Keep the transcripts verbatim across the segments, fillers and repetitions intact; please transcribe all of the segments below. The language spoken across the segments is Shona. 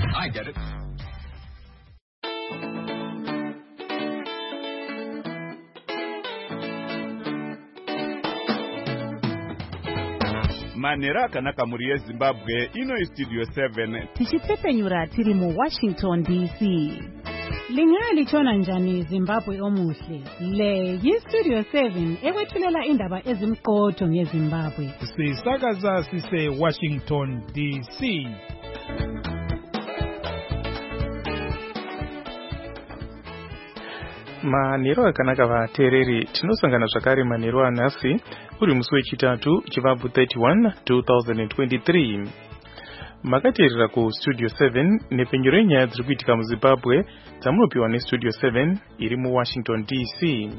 I get it. Manera kanaka muri Zimbabwe ino studio seven. Tichitsepenyura tiri mu Washington D C. Lingali chona njani Zimbabwe omuhle. Le yi studio seven ekwethulela indaba ezimqotho ngeZimbabwe. Sisakaza sise Washington D C. Manero akanaka vateereri tinosangana zvakare manero anhasi uri musi wechitatu chivabvu thirty-one twenty twenty-three. Makateerera ku studio seven nepenyero yenyaya dziri kuitika muZimbabwe dzamunopiwa nestudio seven iri muWashington D C.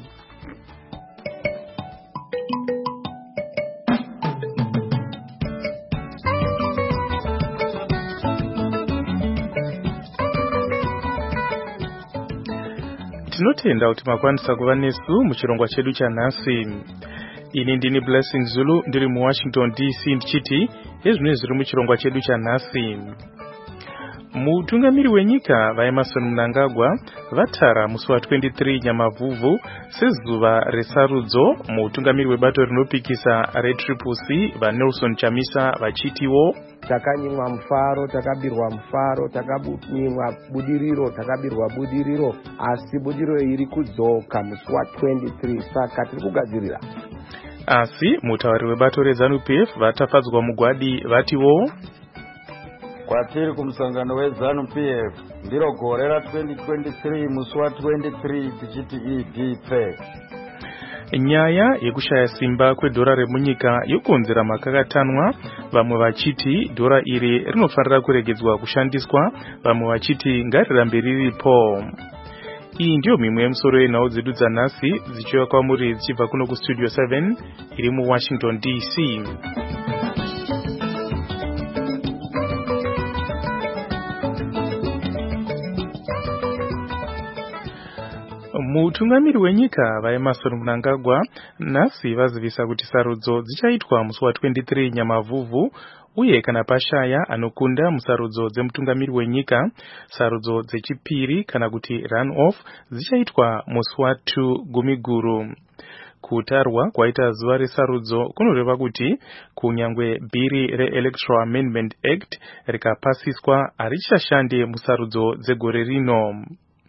Tinotenda kuti makwanisa kuva nesu muchirongwa chedu chanhasi. Ini ndini Blessing Zulu ndiri muWashington D C ndichiti ezvino zviri muchirongwa chedu chanhasi. Mutungamiri wenyika vaEmmerson Mnangagwa vatara musi wa twenty-three Nyamavhuvhu sezuva resarudzo. Mutungamiri webato rinopikisa reTriple C vaNelson Chamisa vachitiwo takanyimwa mufaro, takabirwa mufaro, takanyimwa budiriro, takabirwa budiriro, asi budiriro iri kudzoka musi wa twenty-three, saka tiri kugadzirira. Asi mutauri webato reZANU P F vatafadzwa mugwadi vatiwo kwatiri kumusangano weZANU P F ndiro gore ra twenty twenty-three musi wa twenty-three tichiti E D P. Nyaya yekushaya simba kwedhora remunyika yokonzera makakatanwa, vamwe vachiti dhora iri rinofanira kuregedzwa kushandiswa, vamwe vachiti ngarirambe riripo. Iyi ndiyo mimwe yemusoro yenhau dzedu dzanhasi dzichiuya kwamuri dzichibva kuno kustudio seven iri muWashington D C. Mutungamiri wenyika vaEmmerson Mnangagwa nhasi vazivisa kuti sarudzo dzichaitwa musi wa twenty-three Nyamavhuvhu, uye kana pashaya anokunda musarudzo dzemutungamiri wenyika, sarudzo dzechipiri kana kuti run off dzichaitwa musi wa two Gumiguru. Kutarwa kwaita zuva resarudzo kunoreva kuti kunyangwe bhiri reElectoral Amendment Act rikapasiswa harichashande musarudzo dzegore rino.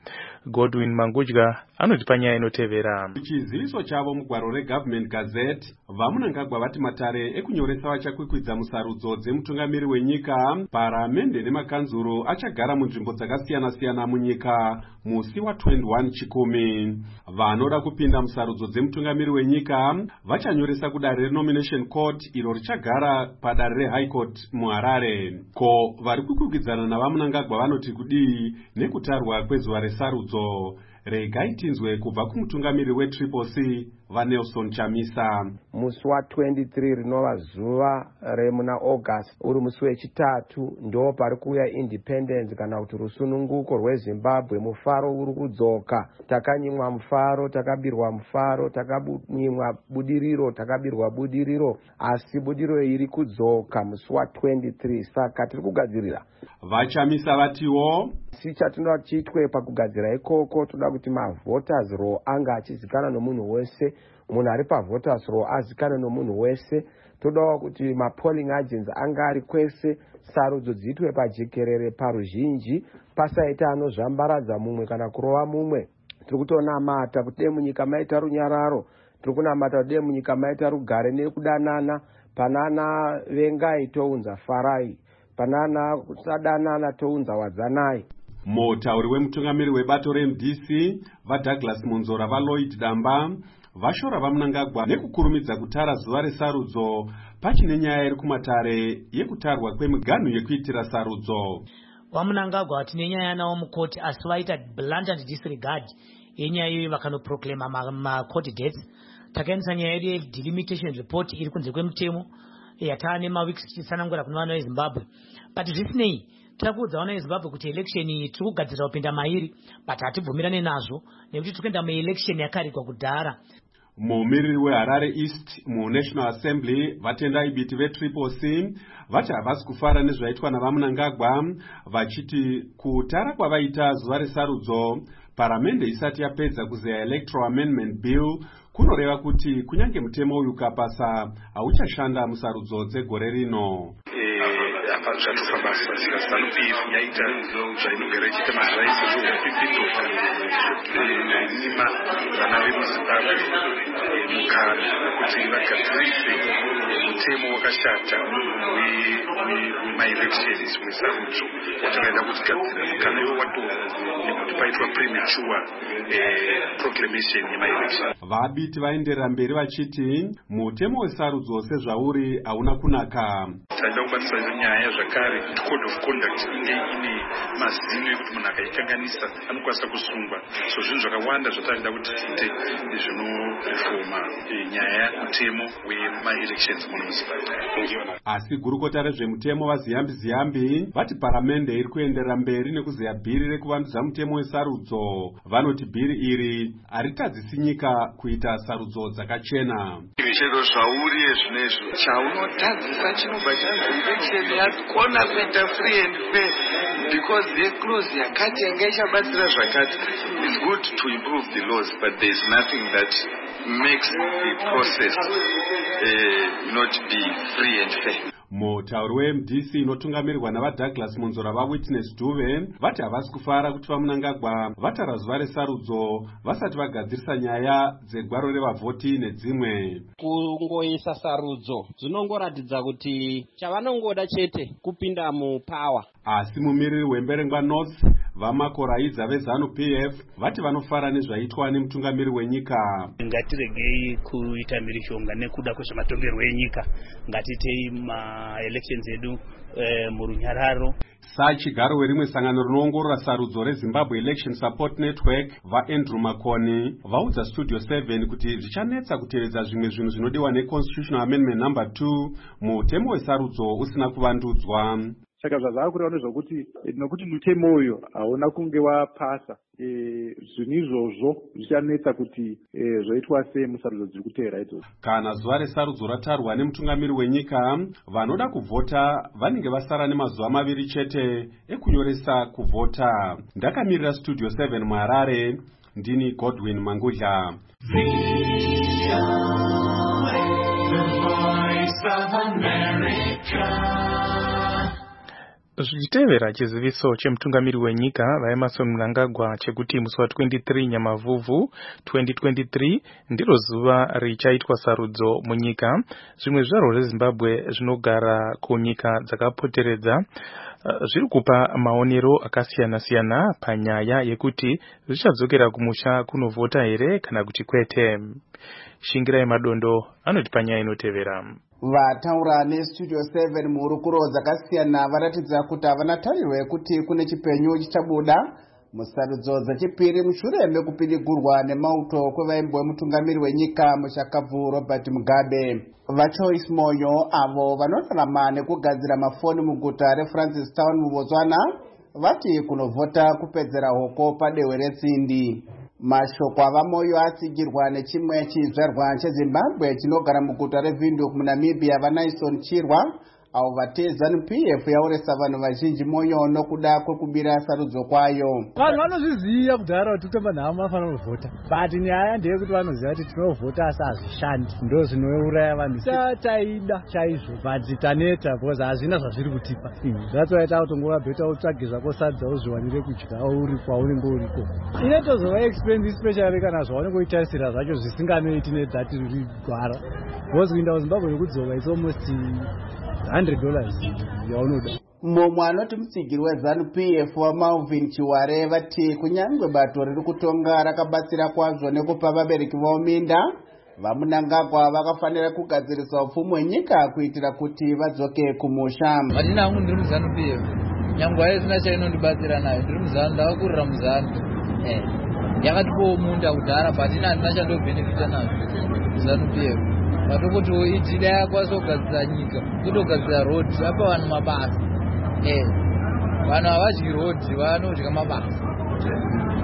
Godwin Mangudya anoti panyaya inotevera. Chiziviso chavo mugwaro reGovernment Gazette, vaMnangagwa vati matare ekunyoresa vachakwikwidza musarudzo dzemutungamiri wenyika, paramende nemakanzuro achagara munzvimbo dzakasiyana-siyana munyika musi wa twenty-one Chikumi. Vanoda kupinda musarudzo dzemutungamiri wenyika vachanyoresa kudare reNomination Court iro richagara padare reHigh Court muHarare. Ko vari kukwikwidzana navaMnangagwa vanoti kudii nekutarwa kwezuva resarudzo? Regai tinzwe kubva kumutungamiri weTriple C vaNelson Chamisa. Musi wa twenty-three rinova zuva remuna August uri musi wechitatu ndo pari kuuya independence kana kuti rusununguko rweZimbabwe. Mufaro uri kudzoka, takanyimwa mufaro, takabirwa mufaro, takanyimwa budiriro, takabirwa budiriro, asi budiriro iri kudzoka musi wa twenty-three, saka tiri kugadzirira. VaChamisa vatiwo si chatinoda chiitwe pakugadzira ikoko, toda kuti mavoters roll anga achizikana nomunhu wese, munhu ari pavoters roll azikana nomunhu wese. Toda kuti mapolling agents anga ari kwese, sarudzo dziitwe pajekerere paruzhinji, pasaita anozvambaradza mumwe kana kurova mumwe. Tiri kutonamata kuti munyika maita runyararo, tiri kunamata kuti munyika maita rugare nekudanana, panana vengai tounza farai, panana kusadanana tounza wadzanai. Mutauri wemutungamiri webato reM D C vaDouglas Munzora vaLloyd Damba vashora vaMnangagwa nekukurumidza kutara zuva resarudzo pachine nyaya iri kumatare yekutarwa kwemiganhu yekuitira sarudzo. VaMnangagwa tine nyaya nawo mukoti asi vaita blatant disregard yenyaya iyoyo vakanoproclaima macourt dates. Takaendesa nyaya yedu yedelimitation report iri kunze kwemutemo yatane maweeks tichitsanangura kuna vana veZimbabwe. But zvisinei tirakuudza vana veZimbabwe kuti election iyi tiri kugadzirira kupinda mairi, but hatibvumirane nazvo nekuti tiri kuenda muelection yakarigwa kudhara. mumiriri weHarare East muNational Assembly vatendai biti veTriple C vati havasi kufara nezvaitwa naVamunangagwa vachiti kutara kwavaita zuva resarudzo paramende isati yapedza kuzeya Electoral Amendment Bill kunoreva kuti kunyange mutemo uyu ukapasa hauchashanda musarudzo dzegore rino. Apa zvatofa basa saka ZANU-P F yaita zvainogara ichiita mazvaisa zvokupipidota nima vana vemuZimbabwe mukana kuti vagadzirise mutemo wakashata wemaelections wesarudzo watakaenda kutigadzira mukana iwo watorwa nekuti paitwa premature proclamation yemaelection. Vabiti vaenderera mberi vachiti mutemo wesarudzo sezvauri hauna kunaka. Taida kubatsira nyaya zvakare code of conduct inge ine mazino ekuti munhu akaikanganisa anokwanisa kusungwa. So zvinhu zvakawanda zvatarida kuti tiite zvinoreforma nyaya yemutemo wemaelections muno muZimbabwe. Asi gurukota rezvemutemo vaziyambi ziyambi vati paramende iri kuenderera mberi nekuzeya bhiri rekuvandudza mutemo wesarudzo. Vanoti bhiri iri haritadzisi nyika kuita sarudzo dzakachena. Chero zvauri zvinezvo chaunotadzisa chinobva chanzi election yakona kuita free and fair because yeclose yakati yanga ichabatsira zvakati. It's good to improve the laws but there's nothing that makes the process uh, not be free and fair. Mutauri weM D C inotungamirirwa navaDouglas Monzora vaWitness Dube vati havasi kufara kuti Vamunangagwa vatara zuva resarudzo vasati vagadzirisa nyaya dzegwaro revavhoti nedzimwe. Kungoisa sarudzo zvinongoratidza kuti chavanongoda chete kupinda mupower. Asi mumiriri wemberengwa North vamakoraidza veZANU-P F vati vanofara nezvaitwa nemutungamiri wenyika. Ngatiregei kuita mhirizhonga nekuda kwezvematongerwo enyika, ngatitei maelections edu e, murunyararo. Sachigaro werimwe sangano rinoongorora sarudzo reZimbabwe Election Support Network vaAndrew Makoni vaudza Studio seven kuti zvichanetsa kutevedza zvimwe zvinhu zvinodiwa neConstitutional Amendment number two mutemo wesarudzo usina kuvandudzwa. Saka zvazava kureva nezvokuti nokuti mutemo uyu hauna kunge wapasa zvinhu izvozvo zvichanetsa kuti zvoitwa sei musarudzo dziri kuteera idzodzo. Kana zuva resarudzo ratarwa nemutungamiri wenyika vanoda kuvhota vanenge vasara nemazuva maviri chete ekunyoresa kuvhota. Ndakamirira Studio seven muHarare, ndini Godwin Mangudla. Zvichitevera chiziviso chemutungamiri wenyika vaEmmerson Mnangagwa chekuti musi wa23 Nyamavhuvhu twenty twenty-three ndiro zuva richaitwa sarudzo munyika. Zvimwe zvizvarwa zveZimbabwe zvinogara kunyika dzakapoteredza uh, zviri kupa maonero akasiyana siyana panyaya yekuti zvichadzokera kumusha kunovhota here kana kuti kwete. Shingirai Madondo anoti panyaya inotevera. Vataura neStudio seven muhurukuro dzakasiyana varatidza kuti havana tariro yekuti kune chipenyu chichabuda musarudzo dzechipiri mushure mekupinigurwa nemauto kwevaimbwa wemutungamiri wenyika mushakabvu Robert Mugabe. VaChoice Moyo avo vanorarama nekugadzira mafoni muguta reFrancistown muBotswana vati kunovhota kupedzera hoko padehwe retsindi. Mashoko avaMoyo atsigirwa nechimwe chizvarwa cheZimbabwe chinogara muguta reVindhoek muNamibia vaNaison Chirwa avo vate ZANU-P F yauresa vanhu vazhinji moyo nokuda kwekubira sarudzo kwayo. Vanhu vanozviziva kudhara kuti kutomba nhamo vafanira kuvhota, but nyaya ndeyekuti vanoziva kuti tinovhota asi hazvishandi, ndo zvinouraya vanhu. Taida chaizvo but taneta because hazvina zvazviri kutipa. That's why tautongova beta utsvage zvako sadza uzviwanire kudya uri kwaunenge uriko. Inotozova expense especially kana zvaunenge uitarisira zvacho zvisinganoiti nedzati riri gwara. Because kuinda kuZimbabwe yekudzoka it's almost one hundred dollars yaunoda. Mumwe anoti mutsigiri weZANU-P F waMalvin Chiware vati kunyangwe bato riri kutonga rakabatsira kwazvo nekupa vabereki vavo minda, Vamunangagwa vakafanira kugadzirisa upfumi hwenyika kuitira kuti vadzoke kumusha. Matina hangu ndiri muZANU-P F, nyangwe haisina chainondibatsira nayo, ndiri muZANU, ndakakurira muZANU. Eh, yakatipawo munda kudhara but ina handina chandobhenefita nazvo ZANU-P F. Vatokuti itida yakwanisa kugadzira nyika, kutogadzira road, apa vanhu mabasa. Eh, vanhu havadyi road, vanodya mabasa.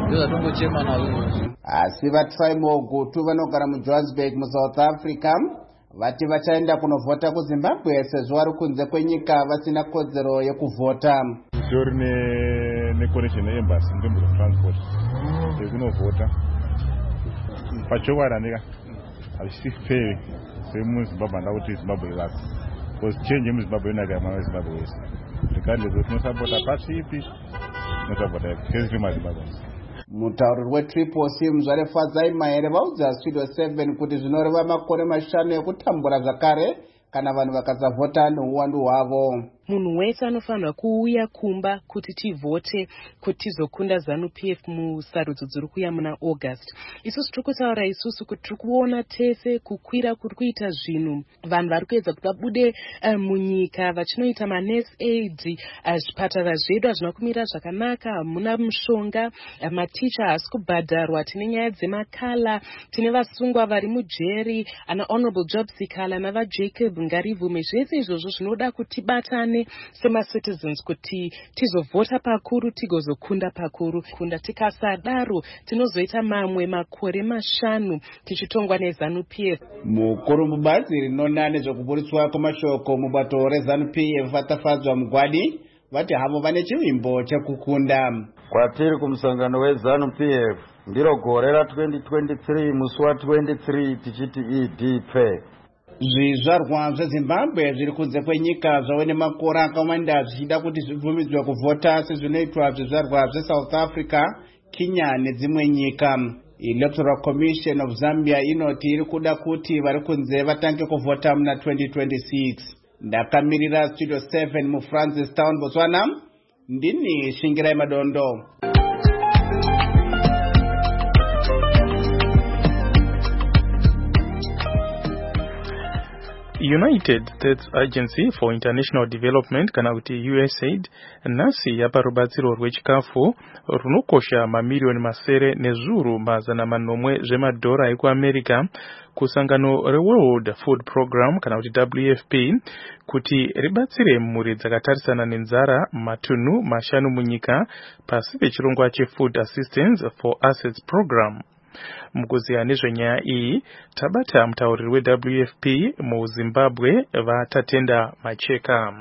ndizvo zvatongochema nazvo. Asi vaTrimo Gutu vanogara muJohannesburg muSouth Africa vati vachaenda kunovhota kuZimbabwe sezvo vari kunze kwenyika vasina kodzero yekuvhota. Tori neconnection neembassy nzvimbo dzatransport yekunovhota pachokwadi nika hazvisi fair semuzimbabwe handa kuti zimbabwe ivako because change yemuzimbabwe inaka yamwana wezimbabwe wese regardless kuti tinosapota pasi ipi tinosapota ipi kesi tiri mazimbabwensi. Mutauriri weTriple C Muzvare Fadzai Maere vaudza Studio seven kuti zvinoreva makore mashanu ekutambura zvakare kana vanhu vakasavhota nouwandu hwavo. Munhu wese anofanira kuuya kumba kuti tivhote kuti tizokunda ZANU P F musarudzo dziri kuuya muna August. Isusu tiri kutaura isusu kuti tiri kuona tese kukwira kuri kuita zvinhu. Vanhu vari kuedza kuti vabude uh, munyika vachinoita manurse aid, zvipatara zvedu hazvina kumira zvakanaka, hamuna mushonga, uh, maticha haasi kubhadharwa, tine nyaya dzemakala, tine vasungwa vari mujeri, ana Honorable Job Sikala nava Jacob Ngarivume. Zvese izvozvo zvinoda kuti batane sema citizens kuti tizovhota pakuru tigozokunda pakuru. Kunda tikasadaro tinozoita mamwe makore mashanu tichitongwa neZANU P F. Mukuru mubazi rinona nezvekuburitswa kwemashoko mubato reZANU P F vatafadzwa Mugwadi vati havo vane chivimbo chekukunda. Kwatiri kumusangano weZANU P F ndiro gore ra twenty twenty-three musi wa twenty-three tichiti idp. Zvizvarwa zveZimbabwe zviri kunze kwenyika zvave nemakore akawanda zvichida kuti zvibvumidzwe kuvhota sezvinoitwa zvizvarwa zveSouth Africa, Kenya nedzimwe nyika. Electoral Commission of Zambia inoti iri kuda kuti vari kunze vatange kuvhota muna twenty twenty-six. Ndakamirira Studio seven muFrancistown, Botswana. Ndini Shingirai Madondo. United States Agency for International Development kana kuti U S A I D nhasi yapa rubatsiro rwechikafu runokosha mamiliyoni masere nezviuru mazana manomwe zvemadhora ekuAmerica kusangano reWorld Food Program kana kuti W F P kuti ribatsire mhuri dzakatarisana nenzara matunhu mashanu munyika pasi pechirongwa cheFood Assistance for Assets Program. Mukuziya nezvenyaya iyi tabata mutauriri weW F P muZimbabwe vatatenda Macheka.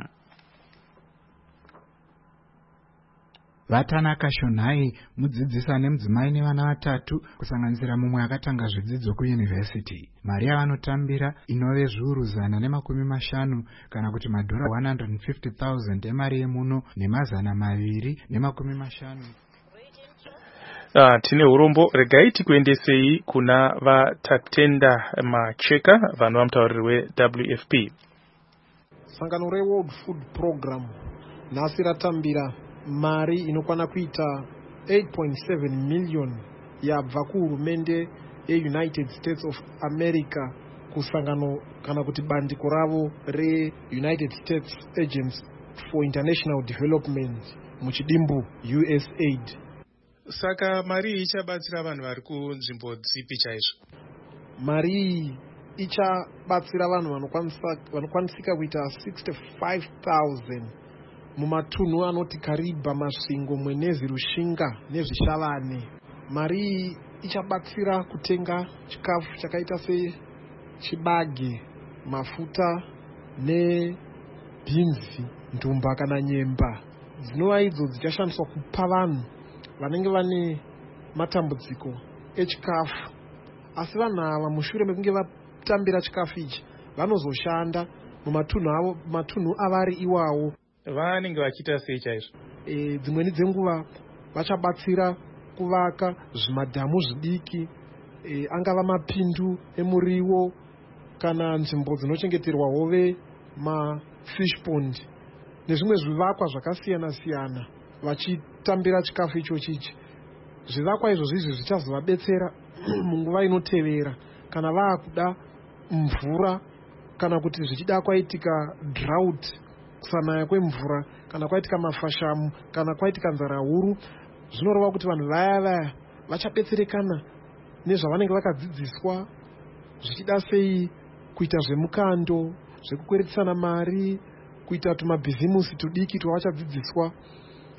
Vatanaka Shonai mudzidzisi ane mudzimai nevana vatatu kusanganisira mumwe akatanga zvidzidzo kuuniversity. Mari yavanotambira inove zviuru zana nemakumi mashanu kana kuti madhora one hundred fifty thousand emari yemuno nemazana maviri nemakumi mashanu. Uh, tine urombo regai tikuendesei kuna vatatenda Macheka vanhu vamutauriri weW F P. Sangano reWorld Food Program nhasi ratambira mari inokwana kuita eight point seven million yabva kuhurumende yeUnited States of America kusangano kana kuti bandiko ravo reUnited States Agency for International Development muchidimbu U S A I D. Saka mari ichabatsira vanhu vari kunzvimbo dzipi chaizvo? Mari ichabatsira vanhu vanokwanisika kuita sixty-five thousand mumatunhu anoti Kariba, Masvingo, Mwenezi, Rushinga nezvishavane. Mari ichabatsira kutenga chikafu chakaita sechibage, mafuta nebhinzi, ndumba kana nyemba. Dzinova idzo dzichashandiswa kupa vanhu vanenge vane matambudziko echikafu. Asi vanhu ava mushure mekunge vatambira chikafu ichi vanozoshanda mumatunhu avo matunhu avari iwawo. Vanenge vachiita sei chaizvo? E, dzimweni dzenguva vachabatsira kuvaka zvimadhamu zvidiki, e, angava mapindu emuriwo kana nzvimbo dzinochengeterwa hove, mafish pond nezvimwe zvivakwa zvakasiyana siyana vachitambira chikafu ichochi ichi. Zvivakwa izvozvi izvi zvichazovabetsera munguva inotevera kana vaakuda mvura kana kuti zvichida kwaitika drought, kusanaya kwemvura, kana kwaitika mafashamu, kana kwaitika nzara huru. Zvinoreva kuti vanhu vaya vaya vachabetserekana nezvavanenge vakadzidziswa zvichida sei kuita zvemukando, zvekukweretsana mari, kuita tumabhizimusi tudiki twavachadzidziswa.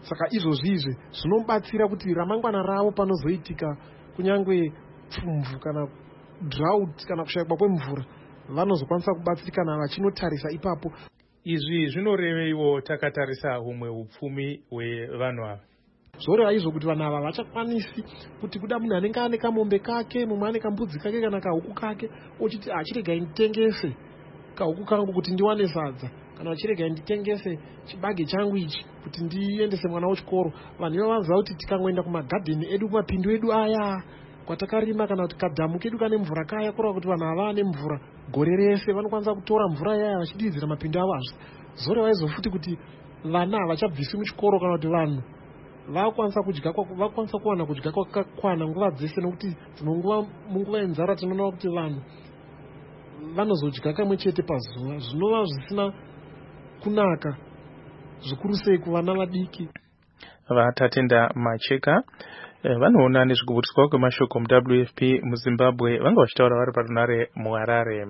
saka izvozvi izvi zvinobatsira kuti ramangwana ravo panozoitika kunyangwe pfumvu kana drought kana kushayikwa kwemvura vanozokwanisa kubatsirikana vachinotarisa ipapo. Izvi zvinorevewo takatarisa humwe upfumi hwevanhu ava. Zvoreva izvo kuti vanhu ava vachakwanisi kuti kuda munhu anenge ane kamombe kake, mumwe ane kambudzi kake kana kahuku kake, ochiti achirega nditengese kahuku kangu kuti ndiwane sadza, kana achirega nditengese chibage changu ichi kuti ndiendese mwana wechikoro. Vanhu ivo vanoziva kuti tikangoenda kumagadheni edu, kumapindu edu aya kwatakarima, kana kuti kadhamu kedu kane mvura kaya, kureva kuti vanhu ava vane mvura gore rese, vanokwanisa kutora mvura yaya vachididzira mapindu avo azvo. Zvoreva izvo futi kuti vana havachabviswi muchikoro kana kuti vanhu vakwanisa kudya vakwanisa kuwana kudya kwakakwana nguva dzese, nokuti dzinonguva munguva yenzara tinoona kuti vanhu vanozodya kamwe chete pazuva, zvinova zvisina kunaka zvikuru sei kuvana vadiki. Vatatenda Macheka vanoona nezvekuburiswa kwemashoko mu-W F P muZimbabwe vanga vachitaura vari parunare muHarare.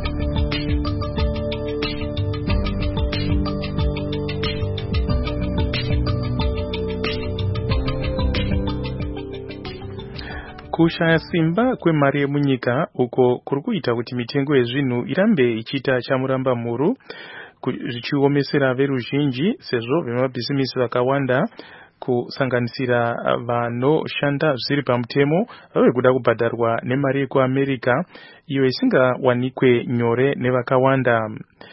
Kushaya simba kwemari yemunyika uko kuri kuita kuti mitengo yezvinhu irambe ichiita chamuramba muru, zvichiomesera veruzhinji sezvo vemabhisimisi vakawanda kusanganisira vanoshanda zviri pamutemo vave kuda kubhadharwa nemari yekuAmerica iyo isingawanikwe nyore nevakawanda.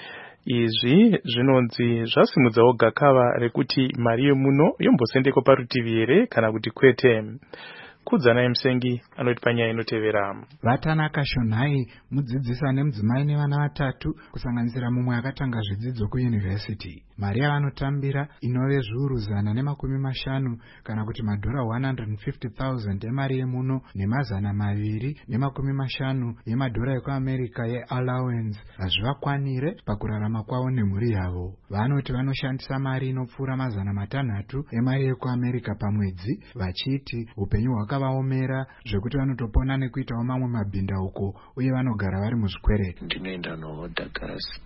Izvi zvinonzi zvasimudzawo gakava rekuti mari yemuno yombosendekwa parutivi here kana kuti kwete. Kudzana Msengi anoti panyaya inotevera. Vatanaka Shonai, mudzidzisi ane mudzimai nevana vatatu, kusanganisira mumwe akatanga zvidzidzo kuyunivhesiti. Mari yavanotambira inove zviuru zana nemakumi mashanu kana kuti madhora one hundred fifty thousand emari yemuno nemazana maviri nemakumi mashanu yemadhora ekuAmerica yeallowance hazvivakwanire pakurarama kwavo nemhuri yavo. Vanoti vanoshandisa mari inopfuura mazana matanhatu emari yekuAmerica pamwedzi, vachiti upenyu hwakavaomera zvekuti vanotopona nekuitawo mamwe mabhinda uko uye vanogara vari muzvikwereti. Ndinoenda nohodha gasi,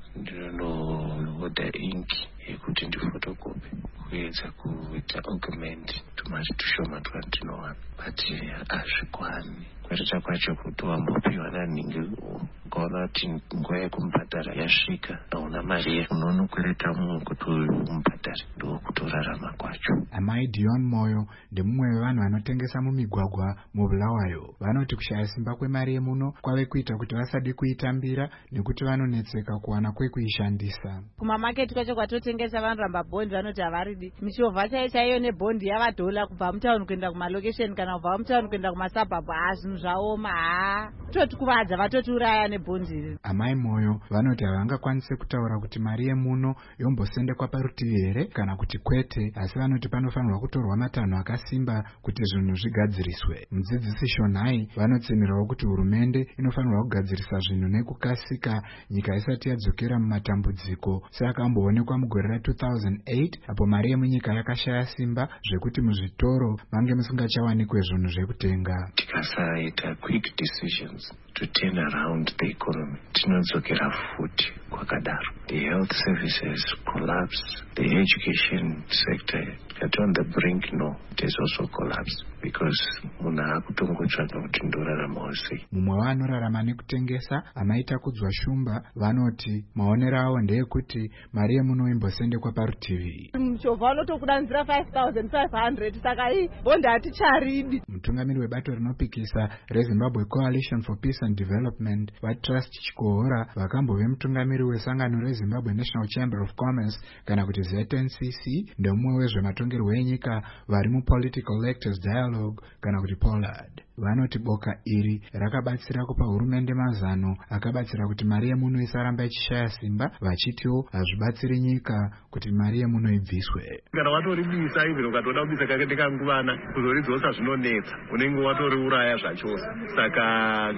ndinohodha inki yekuti ndifotokopi kuedza kuita augment tumari tushoma twandinowana, but hazvikwani. Kuita kwacho kuti wambopiwa nanhingi ukaona kuti nguva yekumubhadhara yasvika hauna mari, unonokureta mumwe kuti umubhadhare ndokutorarama kwacho. Amai Dion Moyo ndemumwe wevanhu vanotengesa mumigwagwa muBulawayo. Vanoti kushaya simba kwemari yemuno kwave kuita kuti vasadi kuitambira nekuti vanonetseka kuwana kwekuishandisa. Kumamaketi kwacho kwatotengesa vanoramba bhondi vanoti havaridi. Michovha chaiyo chaiyo nebhondi yavadhola kubva mutauni kuenda kumalokesheni kana kubva mutauni kuenda kumasabhabhu. Zvinhu zvaoma, haa totikuvadza vatotiuraya nebhondi. Amai Moyo vanoti havangakwanise kutaura kuti mari yemuno yombosendekwa parutivi here kana kuti kwete, asi vanoti panofanirwa kutorwa matanho akasimba kuti zvinhu zvigadziriswe. Mudzidzisi Shonai vanotsimirawo kuti hurumende inofanirwa kugadzirisa zvinhu nekukasika nyika isati yadzokera mumatambudziko seakamboonekwa mugore ra two thousand eight apo mari yemunyika yakashaya simba zvekuti muzvitoro mange musingachawanikwe zvinhu zvekutenga. Tikasaita quick decisions to turn around the economy, tinodzokera futi kwakadaro. The health services collapse, the education sector got on the brink, no, it has also collapsed because munhu akutongotsvaka kuti ndoraramawo sei. Mumwe vanorarama nekutengesa amaita kudzwa shumba vanoti maonero avo ndeyekuti mari yemuno imbosendekwa parutivi. Muchovha vanotokudanzira five thousand five hundred saka ii bondi haticharidi. Mutungamiri webato rinopikisa reZimbabwe Coalition for Peace and Development vaTrust Chikohora vakambove mutungamiri wesangano reZimbabwe National Chamber of Commerce kana kuti Z N C C ndemumwe wezvematongerwo enyika vari muPolitical Electors Dialogue kana kuti Pollard. Vanoti boka iri rakabatsira kupa hurumende mazano akabatsira kuti mari yemuno isaramba ichishaya simba, vachitiwo hazvibatsiri nyika kuti mari yemuno ibviswe. Kana watoribisa izvi ukatoda kubisa kakende kanguvana kuzoridzosa zvinonetsa unenge watoriuraya zvachose. Saka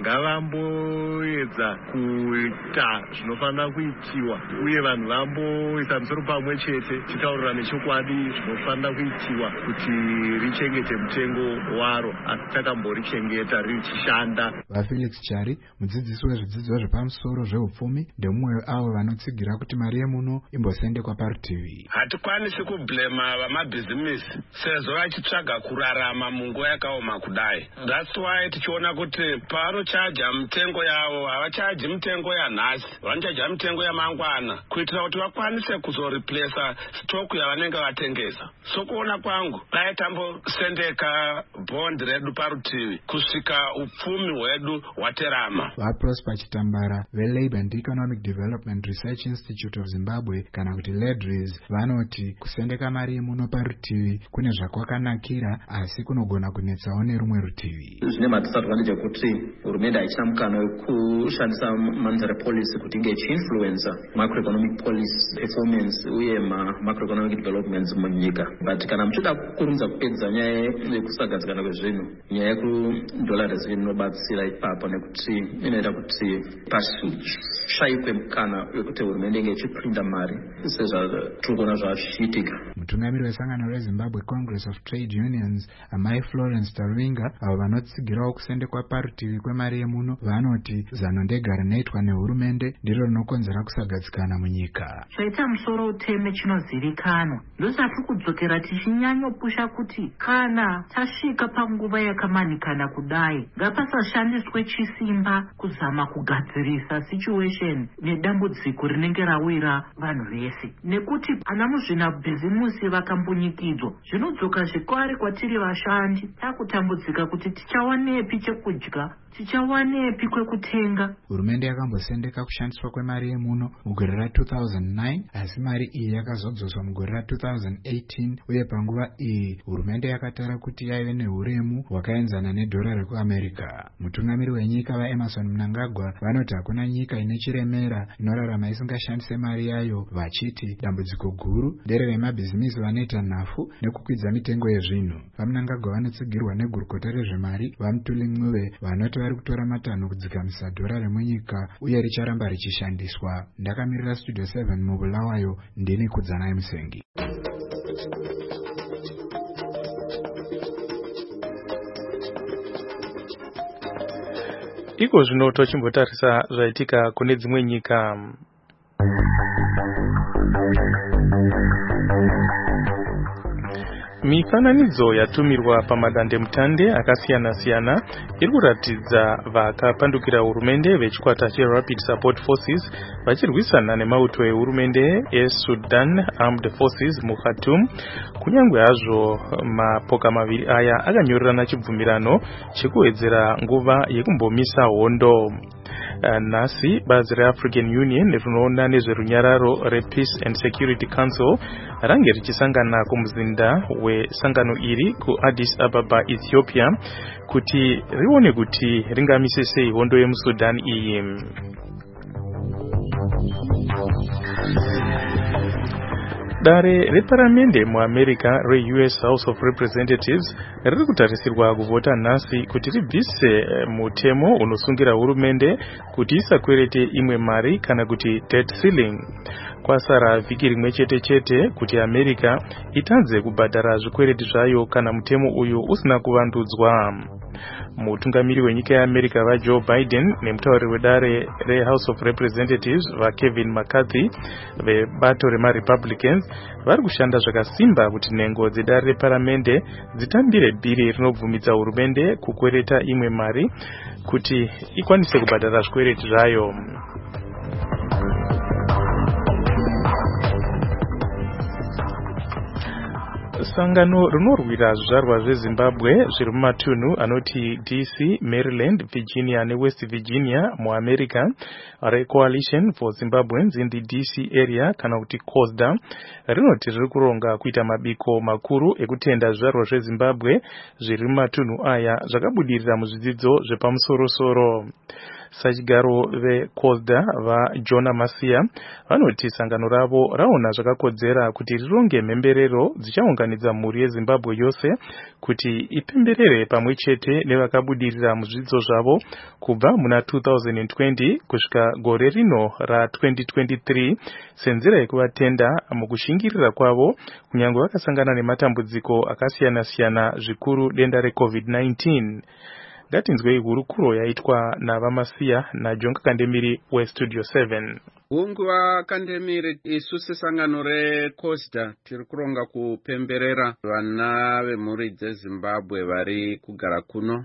ngavamboedza kuita zvinofanira kuitiwa uye vanhu vamboisa musoro pamwe chete chitaurira nechokwadi zvinofanira kuitiwa kuti richengete mutengo waro asi takambori richishengeta richishanda. vafelix chari mudzidzisi wezvidzidzo zvepamusoro zveupfumi ndemumwe avo vanotsigira kuti mari yemuno imbosendekwa parutivi. Hatikwanisi kublema vamabhizimisi sezvo vachitsvaga kurarama munguva yakaoma kudai. That's why tichiona kuti pavanochaja mitengo yavo havachaji mitengo yanhasi, vanochaja mitengo yamangwana kuitira kuti vakwanise kuzoreplesa stoku yavanenge vatengesa. So kuona kwangu dai tambosendeka bhondi redu parutivi kusvika upfumi hwedu hwaterama. vaprosper chitambara velabour and economic development research institute of zimbabwe kana kuti ledris vanoti kusendeka mari yemuno parutivi kune zvakwakanakira asi kunogona kunetsawo nerumwe rutivi. zvine madisadvantage ekuti hurumende haichina mukana wekushandisa monetary policy kuti inge ichiinfluenza macroeconomic policy performance uye macroeconomic developments munyika. But kana muchida kurumidza kupedza nyaya yekusagadzikana kwezvinhu, nyaya yekudollar reserve inobatsira ipapo nekuti inoita kuti pashayikwe mukana wekuti hurumende inge ichiprinda mari sezvatiri kuona zvazvichiitika. mutungamiri wesangano rezimbabwe congress of trade unions amai florence taringa avo vanotsigirawo kusendekwa parutivi kwemari yemuno vanoti zano ndega rinoitwa nehurumende ndiro rinokonzera kusagadzikana munyika. chaita musoro uteme chinozivikanwa ndosati kudzokera tichinyanyopusha kuti kana tasvika panguva yakamanikana kudai ngapasashandiswe chisimba kuzama kugadzirisa situation nedambudziko rinenge rawira vanhu vese, nekuti ana muzvina bhizimusi vakambunyikidzwa zvinodzoka zvikwari kwatiri vashandi takutambudzika kuti tichawanepi chekudya, tichawanepi kwekutenga. hurumende yakambosendeka kushandiswa kwemari yemuno mugore ra two thousand nine asi mari iyi yakazodzoswa mugore ra two thousand eighteen uye panguva iyi hurumende yakatara kuti yaive neuremu hwakaenzana nedhora rekuamerica. mutungamiri wenyika vaemerson mnangagwa vanoti hakuna nyika ine chiremera inorarama isingashandise mari yayo, vachiti dambudziko guru nderevemabhizimisi vanoita nhafu nekukwidza mitengo yezvinhu. vamnangagwa vanotsigirwa negurukota rezvemari vamutuli mwiwe vanoti vari kutora matanho kudzikamisa dhora remunyika uye richaramba richishandiswa. ndakamirira studio seven mubulawayo ndini kudzanai musengi. iko zvino tochimbotarisa zvaitika kune dzimwe nyika. mifananidzo yatumirwa pamadandemutande akasiyana-siyana iri kuratidza vakapandukira hurumende vechikwata cheRapid Support Forces vachirwisana nemauto ehurumende eSudan Armed Forces muKhartoum. kunyange hazvo mapoka maviri aya akanyorerana chibvumirano chekuwedzera nguva yekumbomisa hondo. Nasi bazi reAfrican Union rinoona nezverunyararo rePeace and Security Council range richisangana kumuzinda wesangano iri kuAddis Ababa, Ethiopia kuti rione kuti ringamise sei hondo yemuSudan iyi. Dare reparamende muAmerica re-U S House of Representatives riri kutarisirwa kuvota nhasi kuti ribvise mutemo unosungira hurumende kuti isakwerete imwe mari kana kuti debt ceiling. Kwasara vhiki rimwe chete chete kuti America itanze kubhadhara zvikwereti zvayo kana mutemo uyu usina kuvandudzwa. Mutungamiri wenyika yeAmerica vaJoe Biden nemutauri wedare reHouse of Representatives vaKevin McCarthy vebato remaRepublicans vari kushanda zvakasimba kuti nhengo dzedare reparamende dzitambire bhiri rinobvumidza hurumende kukwereta imwe mari kuti ikwanise kubhadhara zvikwereti zvayo. Sangano rinorwira zvizvarwa zveZimbabwe zviri mumatunhu anoti D C, Maryland, Virginia neWest Virginia muAmerica reCoalition for Zimbabweans in the D C area kana kuti COSDA rinoti riri kuronga kuita mabiko makuru ekutenda zvizvarwa zveZimbabwe zviri mumatunhu aya zvakabudirira muzvidzidzo zvepamusoro-soro. Sachigaro veCOSDA vaJona Masia vanoti sangano ravo raona zvakakodzera kuti rironge mhemberero dzichaunganidza mhuri yeZimbabwe yose kuti ipemberere pamwe chete nevakabudirira muzvidzidzo zvavo kubva muna two thousand twenty kusvika gore rino ratwenty twenty-three senzira yekuvatenda mukushingirira kwavo kunyange vakasangana nematambudziko akasiyana-siyana zvikuru denda reCovid nineteen. ngatinzwe hurukuro yaitwa naVamasiya naJonga Kandemiri weStudio seven. Hunguva Kandemiri, isu sesangano reCOSDA tiri kuronga kupemberera vana vemhuri dzeZimbabwe vari kugara kuno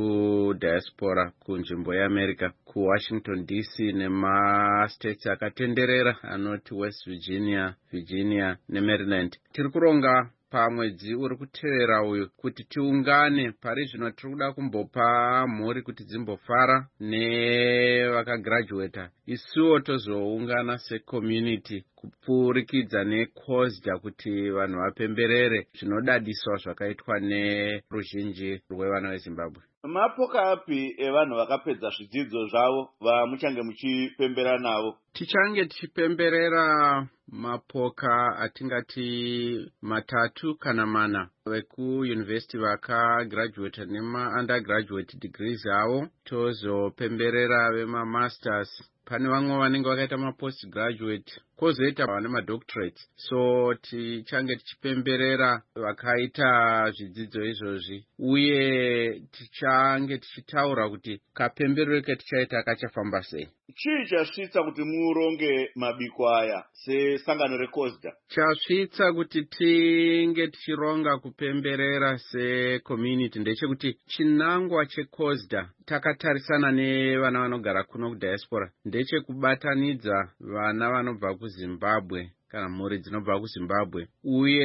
kudiaspora kunzvimbo yeAmerica, kuWashington D C nemastates akatenderera anoti West Virginia, Virginia neMaryland. Tiri kuronga pamwedzi uri kutevera uyu kuti tiungane pari zvino tiri kuda kumbopa mhuri kuti dzimbofara nevakagraduata. Isuwo tozoungana secommunity kupurikidza neCOSDA kuti vanhu vapemberere zvinodadiswa zvakaitwa neruzhinji rwevana veZimbabwe. Mapoka api evanhu vakapedza zvidzidzo zvavo vamuchange muchipembera navo? Tichange tichipemberera mapoka atingati matatu kana mana vekuuniversity vakagraduate nema-undergraduate degrees avo. Tozopemberera vemamasters. Pane vamwe vanenge vakaita mapostgraduate, kwozoita vane madoctorate. So tichange tichipemberera vakaita zvidzidzo izvozvi, uye tichange tichitaura kuti kapemberero ketichaita kachafamba sei. Chii chasvitsa kuti muronge mabiko aya sesangano reCOSDA? Chasvitsa kuti tinge tichironga kupemberera secommunity ndechekuti chinangwa cheCOSDA takatarisana nevana vanogara kuno kudiaspora ndechekubatanidza vana vanobva kuZimbabwe kana mhuri dzinobva kuZimbabwe, uye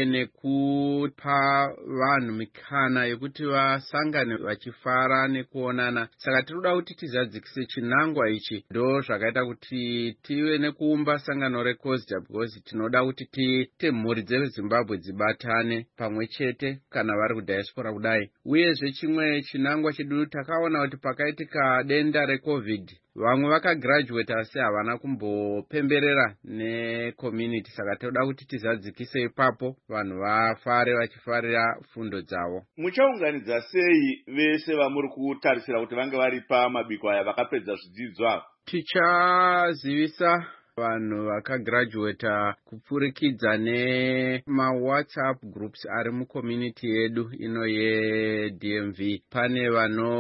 nekupa vanhu mikana yekuti vasangane vachifara nekuonana. Saka tinoda kuti tizadzikise chinangwa ichi, ndo zvakaita kuti tive nekuumba sangano reCOSDA, because tinoda kuti tiite mhuri dzeZimbabwe dzibatane pamwe chete kana vari kudiaspora kudai. Uyezve chimwe chinangwa chedu takaona kuti pakaitika denda reCovid, vamwe vakagraduate asi havana kumbopemberera necommunity. Saka toda kuti tizadzikise ipapo vanhu vafare vachifarira fundo dzavo. Muchaunganidza sei vese vamuri kutarisira kuti vange vari pamabiko aya vakapedza zvidzidzo ava? Tichazivisa vanhu vakagraduata kupfurikidza nemawhatsapp groups ari mucommunity yedu ino yeD M V. Pane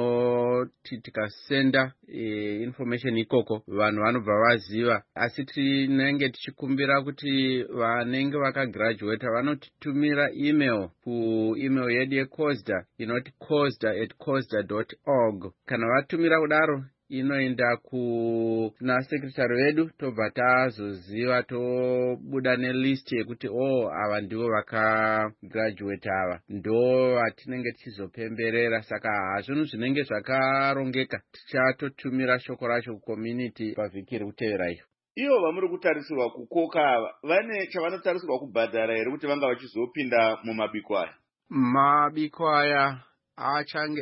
vanoti tikasenda e, information ikoko vanhu vanobva vaziva, asi tinenge tichikumbira kuti vanenge vakagraduata vanotitumira email kuemail yedu yeCOSDA inoti cosda at cosda dot org. Kana vatumira kudaro inoenda kuna sekretari vedu, tobva tazoziva, tobuda nelist yekuti oh ava ndivo vakagraduate ava ndo vatinenge tichizopemberera. Saka hazvinhu zvinenge zvakarongeka, tichatotumira shoko racho kucommunity pavhiki rikutevera iyo. Ivo vamuri kutarisirwa kukoka ava vane chavanotarisirwa kubhadhara here kuti vanga vachizopinda mumabiko aya? Mabiko aya achange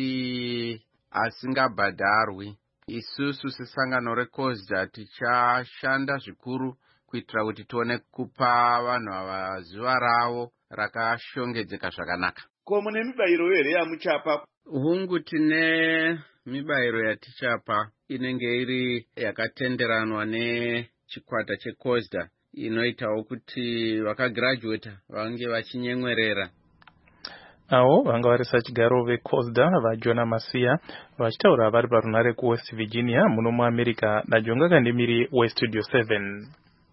ari asingabhadharwi. Isusu sesangano reCOSDA tichashanda zvikuru kuitira kuti tione kupa vanhu ava zuva ravo rakashongedzeka zvakanaka. Ko mune mibayiro here yamuchapa? Hungu tine mibayiro yatichapa inenge iri yakatenderanwa nechikwata cheCOSDA inoitawo kuti vakagraduata vange vachinyemwerera. Avo vanga vari sachigaro veCOSDA vaJona Masiya vachitaura vari parunare kuWest Virginia muno muAmerica naJonga Kandemiri weStudio seven.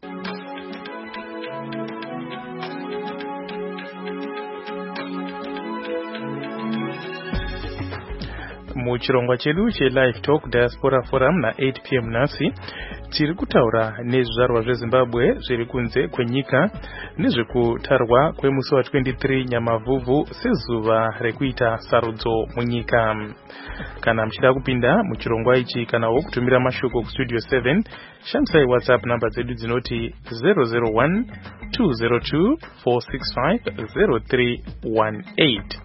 Muchirongwa chedu cheLive Talk Diaspora Forum na eight p m nasi tiri kutaura nezvizvarwa zveZimbabwe zviri kunze kwenyika nezvekutarwa kwemusi wa twenty-three Nyamavhuvhu sezuva rekuita sarudzo munyika. Kana muchida kupinda muchirongwa ichi kana wokutumira mashoko kuStudio seven, shandisai WhatsApp namba dzedu dzinoti zero zero one two zero two four six five zero three one eight.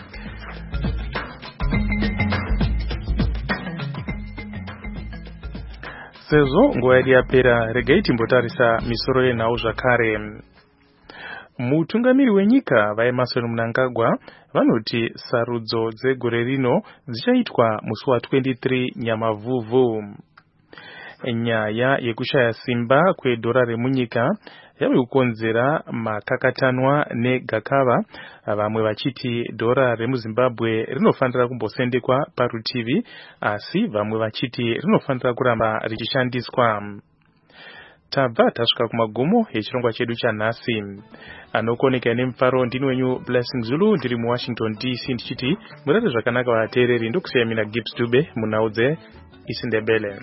Sezvo nguva yedu yapera, regai timbotarisa misoro yenhau zvakare. Mutungamiri wenyika vaEmmerson Mnangagwa vanoti sarudzo dzegore rino dzichaitwa musi wa twenty-three Nyamavhuvhu. Nyaya yekushaya simba kwedhora remunyika yabe kukonzera makakatanwa negakava. Vamwe vachiti dhora remuZimbabwe rinofanira kumbosendekwa parutivi, asi vamwe vachiti rinofanira kuramba richishandiswa. Tabva tasvika kumagumo echirongwa chedu chanhasi. Anokoneka nemufaro ndini wenyu Blessing Zulu, ndiri muWashington D C ndichiti murate zvakanaka vateereri. Ndokusiya mina Gibbs Dube munhau dzeIsindebele.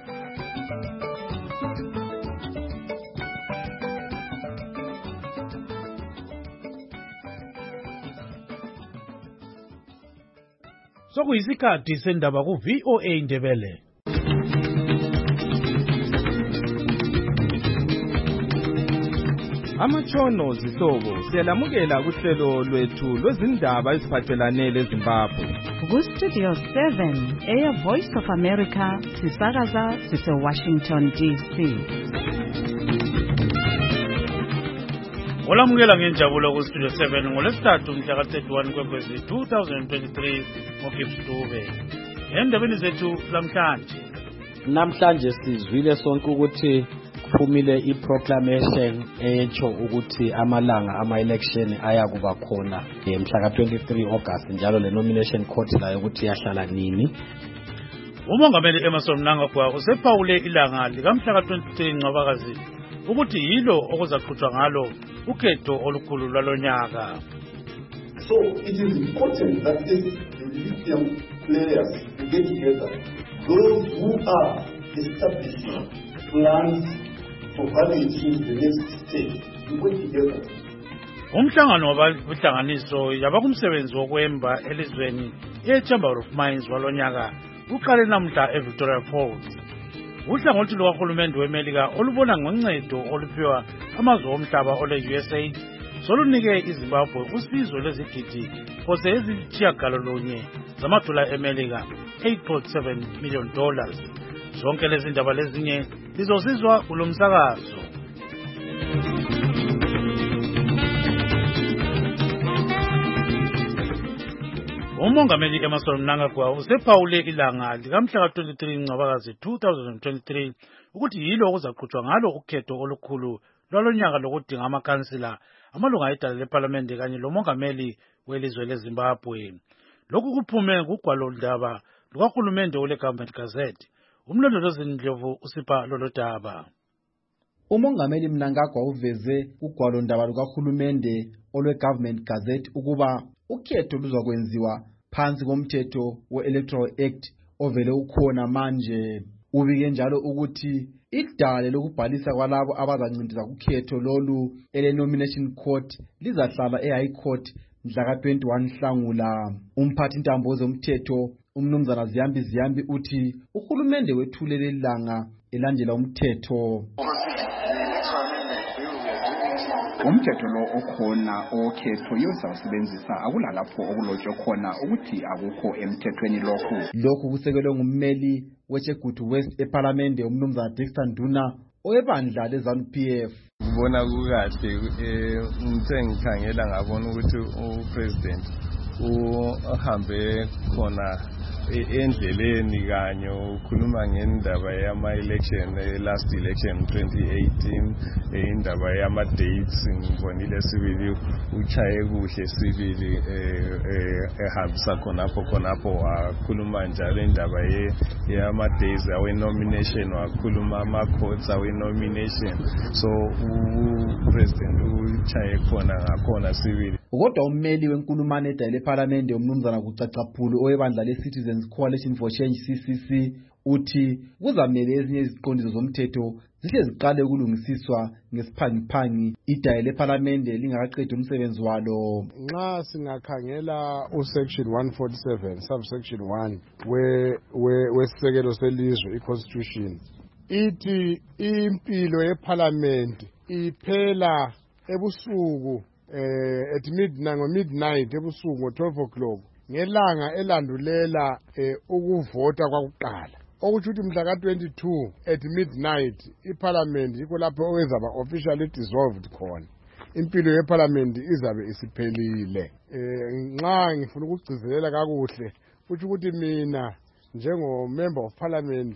Sokuyisikhathi sendaba ku V O A Ndebele. Amatshono zihlobo siyalamukela kuhlelo lwethu lwezindaba eziphathelane leZimbabwe. Ku Studio seven, Air Voice of America, sisakaza sise Washington D C. Olamukela ngenjabulo ku Studio seven ngolesithathu mhla thirty-one kwekwezi two thousand twenty-three ngoGibbs Dube. Endabeni zethu lamhlanje. Namhlanje sizwile sonke ukuthi kuphumile iproclamation echo ukuthi amalanga ama-election ayakuba khona mhla twenty-three August, njalo le nomination court layo ukuthi yahlala nini. Umongameli Emmerson Mnangagwa usephawule ilanga likamhla twenty-three Ncwabakazi ukuthi yilo okuzaqhutshwa ngalo ukhetho olukhulu lwalonyaka. So it is important that these lithium players get together, those who are establishing plans for value change the next stage, we work together. Umhlangano wababuhlanganiso yabakumsebenzi wokwemba elizweni eChamber of Mines walonyaka uqale namhla eVictoria Falls. Uhlangothi lukahulumende weMelika olubona ngoncedo oluphiwa amazwe omhlaba ole-U S A solunike iZimbabwe usizo lwezigidi phose eziyisitshiyagalolunye zamadola eMelika, eight point seven million dollars. Zonke lezi ndaba lezinye lizosizwa kulo msakazo. Umongameli Emmerson Mnangagwa usephawule ilanga likamhla twenty-three Ncwabakazi two thousand twenty-three ukuthi yilo okuzaqhutshwa ngalo ukhetho olukhulu lwalonyaka lokudinga amakhansila, amalunga edala leParliament kanye lomongameli welizwe leZimbabwe. Lokhu kuphume kugwalo ndaba lukahulumende ole Government Gazette. Umlondolozi Ndlovu usipha lolo daba. Umongameli Mnangagwa uveze kugwalo ndaba lukahulumende olwe Government Gazette ukuba ukhetho luzakwenziwa phansi komthetho we-Electoral Act ovele ukhona manje. Ubike njalo ukuthi idale lokubhalisa kwalabo abazancindeza kukhetho lolu ele-nomination court lizahlala e-High Court mhla twenty-one Nhlangula. Umphathi ntambo zomthetho umnumzana Ziyambi Ziyambi uthi uhulumende wethule lelanga elandela umthetho. Umthetho lo okhona okhetho yozawusebenzisa akulalapho okulotshwe khona ukuthi akukho emthethweni lokhu. Lokhu kusekelwe ngummeli weChegutu West eParliament umnumzana Dexter Nduna oyebandla leZANU P F. Kubona kukahle ngithe ngikhangela ngabona ukuthi upresident uhambe khona endleleni kanye ukhuluma ngendaba yama-election last election twenty eighteen, indaba yama-dates ngibonile sibili uchaye kuhle sibili ehambisa khonapho khonapho wakhuluma njalo indaba yama-days awe-nomination wakhuluma ama-courts awe-nomination, so upresident uchaye khona ngakhona sibili. Kodwa ummeli wenkulumane edale leParliament umnumzana Kucacaphulu oyebandla le-Citizens Coalition for Change C C C uthi kuzamele ezinye iziqondiso zomthetho zihle ziqale ukulungisiswa ngesiphangiphangi idale leParliament lingakaqedi umsebenzi walo. Nxa singakhangela usection one forty-seven subsection one we wesisekelo selizwe iconstitution ithi impilo yeParliament iphela ebusuku eh at midnight ngo midnight ebusuku ngo twelve o'clock ngelanga elandulela eh, ukuvota kwakuqala, okuthi ukuthi mhla twenty-two at midnight iParliament yikho lapho owezaba officially dissolved khona. Impilo yeParliament izabe isiphelile. Eh nxa ngifuna ukugcizelela kakuhle ukuthi ukuthi mina njengo member of Parliament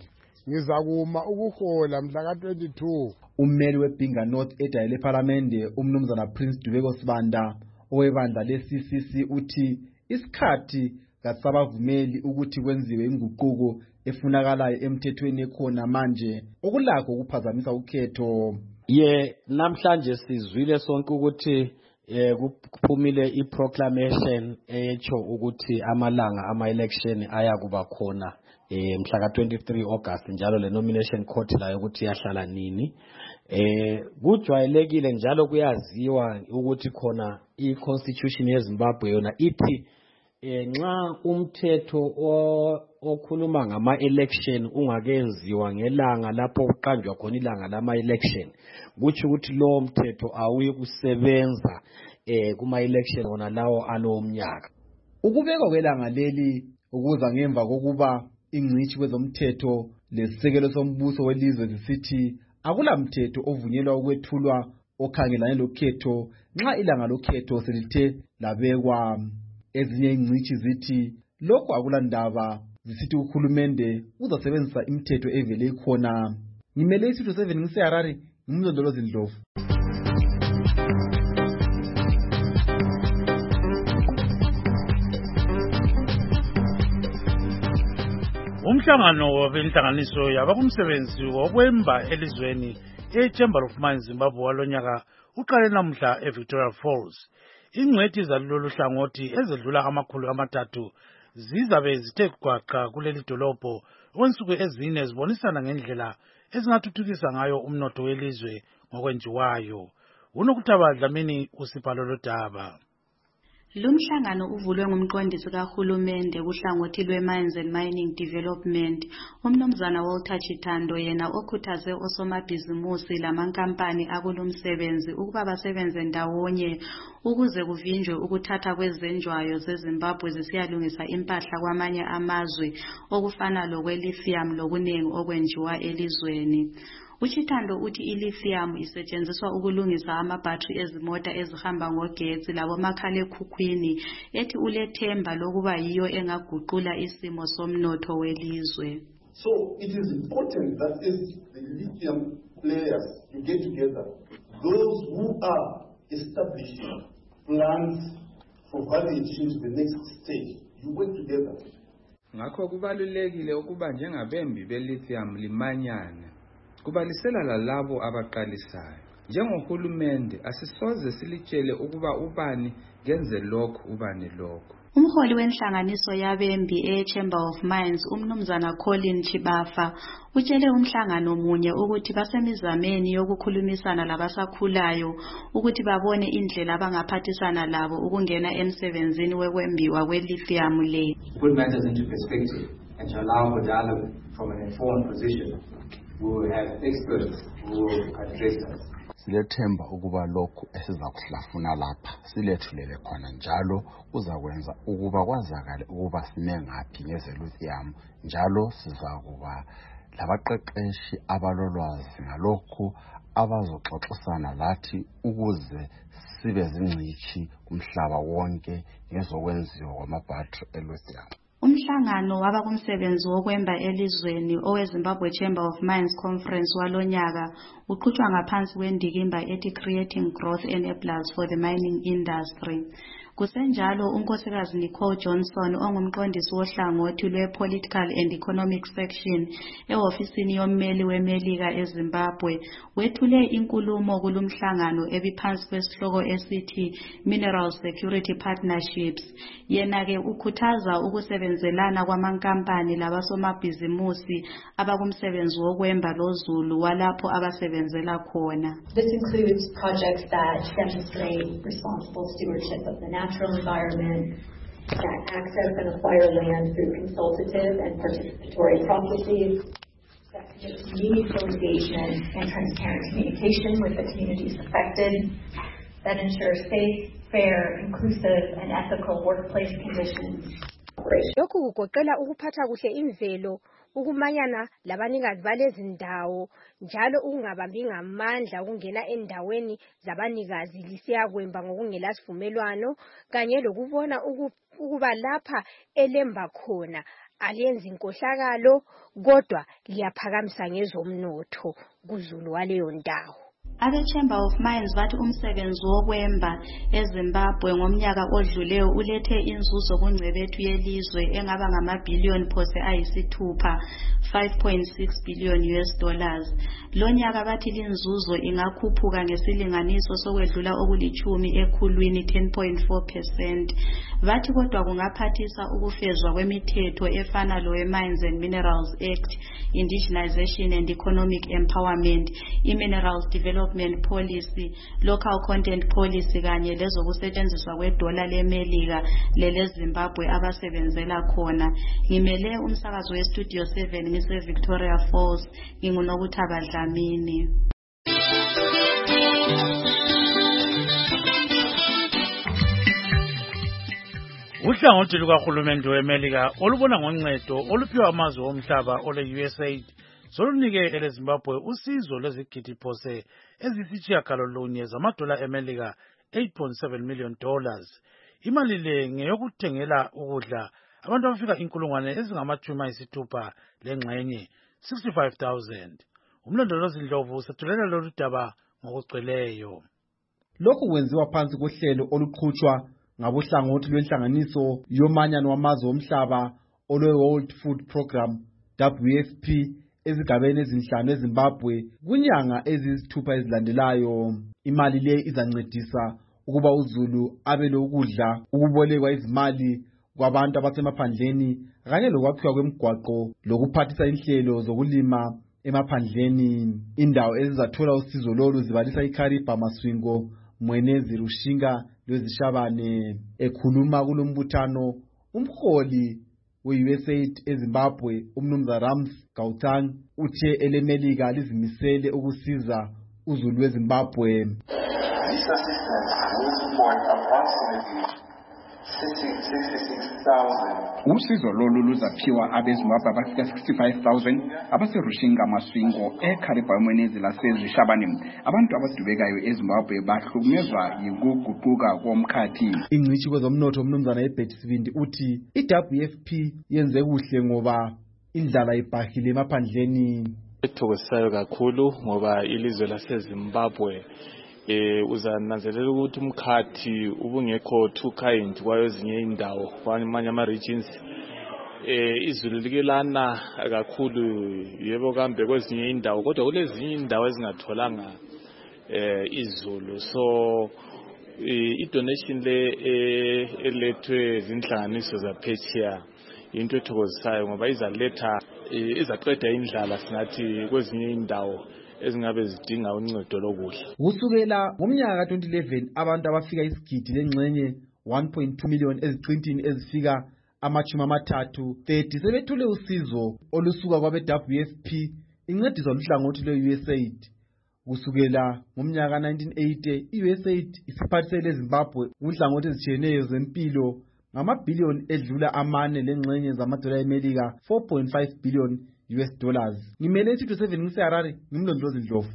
ngizakuma ukuhola mhla ka twenty-two. Ummeli weBinga North edayile eParliamente umnumzana Prince Dubeko Sibanda owebandla le-C C C uthi isikhathi kasabavumeli ukuthi kwenziwe inguquko efunakalayo emthethweni ekhona manje okulakho ukuphazamisa ukhetho. Ye namhlanje sizwile sonke ukuthi eh kuphumile iproclamation echo ukuthi amalanga ama-election ayakuba khona eh mhla ka twenty-three August njalo le nomination court layo ukuthi yahlala nini. Eh kujwayelekile njalo kuyaziwa ukuthi khona i-constitution yeZimbabwe yona ithi eh nxa umthetho okhuluma ngama-election ungakenziwa ngelanga lapho uqanjwa khona ilanga lama-election kuthi ukuthi lo mthetho awuyi kusebenza eh kuma-election wona lawo alo mnyaka. Ukubekwa kwelanga leli ukuza ngemva kokuba ingcitshi kwezomthetho lesisekelo sombuso welizwe zisithi akula mthetho ovunyelwa ukwethulwa okhangelane lokhetho nxa ilanga lokhetho selithe labekwa. Ezinye ingcitshi zithi lokho akulandaba zisithi uhulumende uzasebenzisa imithetho evele ikhona. Ngimele isitho seven ngiseHarare ngimlondolozi Ndlovu. Umhlangano wabenhlanganiso yabakumsebenzi wokwemba elizweni eChamber of Mines Zimbabwe walonyaka uqale namhla eVictoria Falls. Ingcwethi zalolu hlangothi ezedlula amakhulu amathathu zizabe zithe gwaqa kuleli dolobho okwensuku ezine zibonisana ngendlela ezingathuthukisa ngayo umnotho welizwe ngokwenjiwayo. Unokuthaba Dlamini usipalo lodaba. Lumhlangano uvulwe ngumqondisi kahulumende kuhlangothi lwe-Mines and Mining Development, umnumzana Walter Chitando yena okhuthaze osomabhizimusi lamankampani akulumsebenzi ukuba basebenze ndawonye ukuze kuvinjwe ukuthatha kwezenjwayo zeZimbabwe zisiyalungisa impahla kwamanye amazwe okufana lokwe-lithium lokunengi okwenjiwa elizweni. Uchitando uthi ilithium isetshenziswa ukulungisa amabhatri ezimota ezihamba ngogetsi labomakhalekhukhwini ethi ulethemba lokuba yiyo engaguqula isimo somnotho welizwe. So it is important that as the lithium players you get together, those who are establishing plans for value chain to the next stage, you work together. Ngakho kubalulekile ukuba njengabembi belithium limanyana kubalisela lalabo abaqalisayo. Njengohulumende asisoze silitshele ukuba ubani genze lokho ubani lokho. Umholi wenhlanganiso yabembi eChamber of Mines umnumzana Colin Chibafa utshele umhlangano munye ukuthi basemizameni yokukhulumisana labasakhulayo ukuthi babone indlela abangaphathisana labo ukungena emsebenzini wekwembiwa kwe-lithium le. Put matters into perspective and to allow for dialogue from an informed position. We will have experts who will address us. Silethemba ukuba lokhu esizakuhlafuna lapha silethulele khona njalo uzakwenza ukuba kwazakale ukuba sime ngaphi ngezelithium njalo sizakuba labaqeqeshi abalolwazi ngalokhu abazoxoxisana lathi ukuze sibe zingcitshi kumhlaba wonke ngezokwenziwa kwamabhatri elithium. Umhlangano wabakumsebenzi wokwemba elizweni oweZimbabwe Chamber of Mines Conference walonyaka uqhutshwa ngaphansi kwendikimba ethi Creating Growth Enablers for the Mining Industry. Kusenjalo unkosikazi Nicole Johnson ongumqondisi wohlangothi lwe-Political and Economic Section ehofisini yommeli weMelika eZimbabwe wethule inkulumo kulumhlangano ebiphansi kwesihloko esithi Mineral Security Partnerships. Yena-ke ukhuthaza ukusebenzelana kwamankampani labasomabhizimusi abakumsebenzi wokwemba lozulu walapho abasebenzela khona. This includes projects that demonstrate responsible stewardship of the natural environment, that access and acquire land through consultative and participatory processes, that commit meaningful engagement and transparent communication with the communities affected, that ensure safe, fair, inclusive, and ethical workplace conditions. Lokhu kugoqela ukuphatha kuhle imvelo, ukumanyana labanikazi balezindawo, njalo ukungabambi ngamandla ukungena endaweni zabanikazi lisiyakwemba ngokungela sivumelwano, kanye lokubona ukuba lapha elemba khona aliyenzi inkohlakalo kodwa liyaphakamisa ngezomnotho kuZulu waleyo ndawo. Abe-Chamber of Mines bathi umsebenzi wokwemba eZimbabwe ngomnyaka odluleyo ulethe inzuzo kungcebethu yelizwe engaba ngamabhiliyoni phose ayisithupha five point six billion U S dollars. Lo nyaka bathi linzuzo ingakhuphuka ngesilinganiso sokwedlula okulichumi ekhulwini ten point four percent. Bathi kodwa kungaphathisa ukufezwa kwemithetho efana lo Mines and Minerals Act, Indigenization and Economic Empowerment, i-Minerals Development Policy, Local Content Policy kanye lezokusetshenziswa kwedola leMelika lele Zimbabwe abasebenzela khona. Ngimele umsakazo we Studio seven ngise Victoria Falls, ngingunokuthaba Dlamini. Uhlangothi lukahulumende weMelika olubona ngoncedo oluphiwa amazwe omhlaba ole U S A I D solunike eleZimbabwe usizo lwezigidi phose ezisitshiyagalolunye zamadola eMelika eight point seven million dollars. Imali le ngeyokuthengela ukudla abantu abafika inkulungwane ezingamachumi ayisithupha lengxenye sixty-five thousand. Umlondolozi Ndlovu sethulela lolu daba ngokugcweleyo. Lokhu kwenziwa phansi kohlelo oluqhutshwa ngabohlangothi lwenhlanganiso yomanyano wamazwe omhlaba olwe World Food Program W F P ezigabeni ezinhlanu eZimbabwe kunyanga ezisithupha ezilandelayo. Imali le izancedisa ukuba uZulu abe lokudla, ukubolekwa izimali kwabantu abasemaphandleni kanye lokwakhiwa kwemigwaqo lokuphathisa inhlelo zokulima emaphandleni. Indawo ezizathola usizo lolu zibalisa iKariba, Masvingo, Mwenezi, Rushinga lwezishabane. Ekhuluma kulombuthano umholi we-U S A I D eZimbabwe umnumzana Rams Gauteng uthe eleMelika lizimisele ukusiza uZulu weZimbabwe. This assistance will support approximately sixty-six thousand. Usizo lolu luzaphiwa abeZimbabwe abafika sixty-five thousand abaserushinga, Masvingo, eKariba, Mwenezi lasezishabane. Abantu abadubekayo eZimbabwe bahlukumezwa yikuguquka komkhathi. Ingcitshi kwezomnotho umnumzana eBet Sibindi uthi i-W F P yenze kuhle ngoba indlala ibhahile emaphandleni. Ethokozisayo kakhulu ngoba ilizwe laseZimbabwe eh uzananzelela ukuthi umkhathi ubungekho too kind kwayo ezinye indawo kwamanye ama regions eh izulu likelana kakhulu yebo kambe kwezinye indawo kodwa kulezinye indawo ezingatholanga eh izulu. So i donation le elethwe zinhlanganiso zaphetsheya into ethokozisayo ngoba izaletha izaqeda indlala singathi kwezinye indawo ezingabe zidinga uncedo lokudla. Kusukela ngomnyaka twenty eleven abantu abafika isigidi lengxenye one point two million eziqintini ezifika amachumi amathathu thirty sebethule usizo olusuka kwabe W F P incediswa luhlangothi lwe-U S A I D. Kusukela ngomnyaka nineteen eighty i-U S A I D isiphathisele eZimbabwe kunhlangothi ezitshiyeneyo zempilo ngamabhiliyoni edlula amane lengxenye zamadola eMelika four point five billion U S dollars. Ngimele Studio seven ngiseHarare, ngimlondolozi Ndlovu.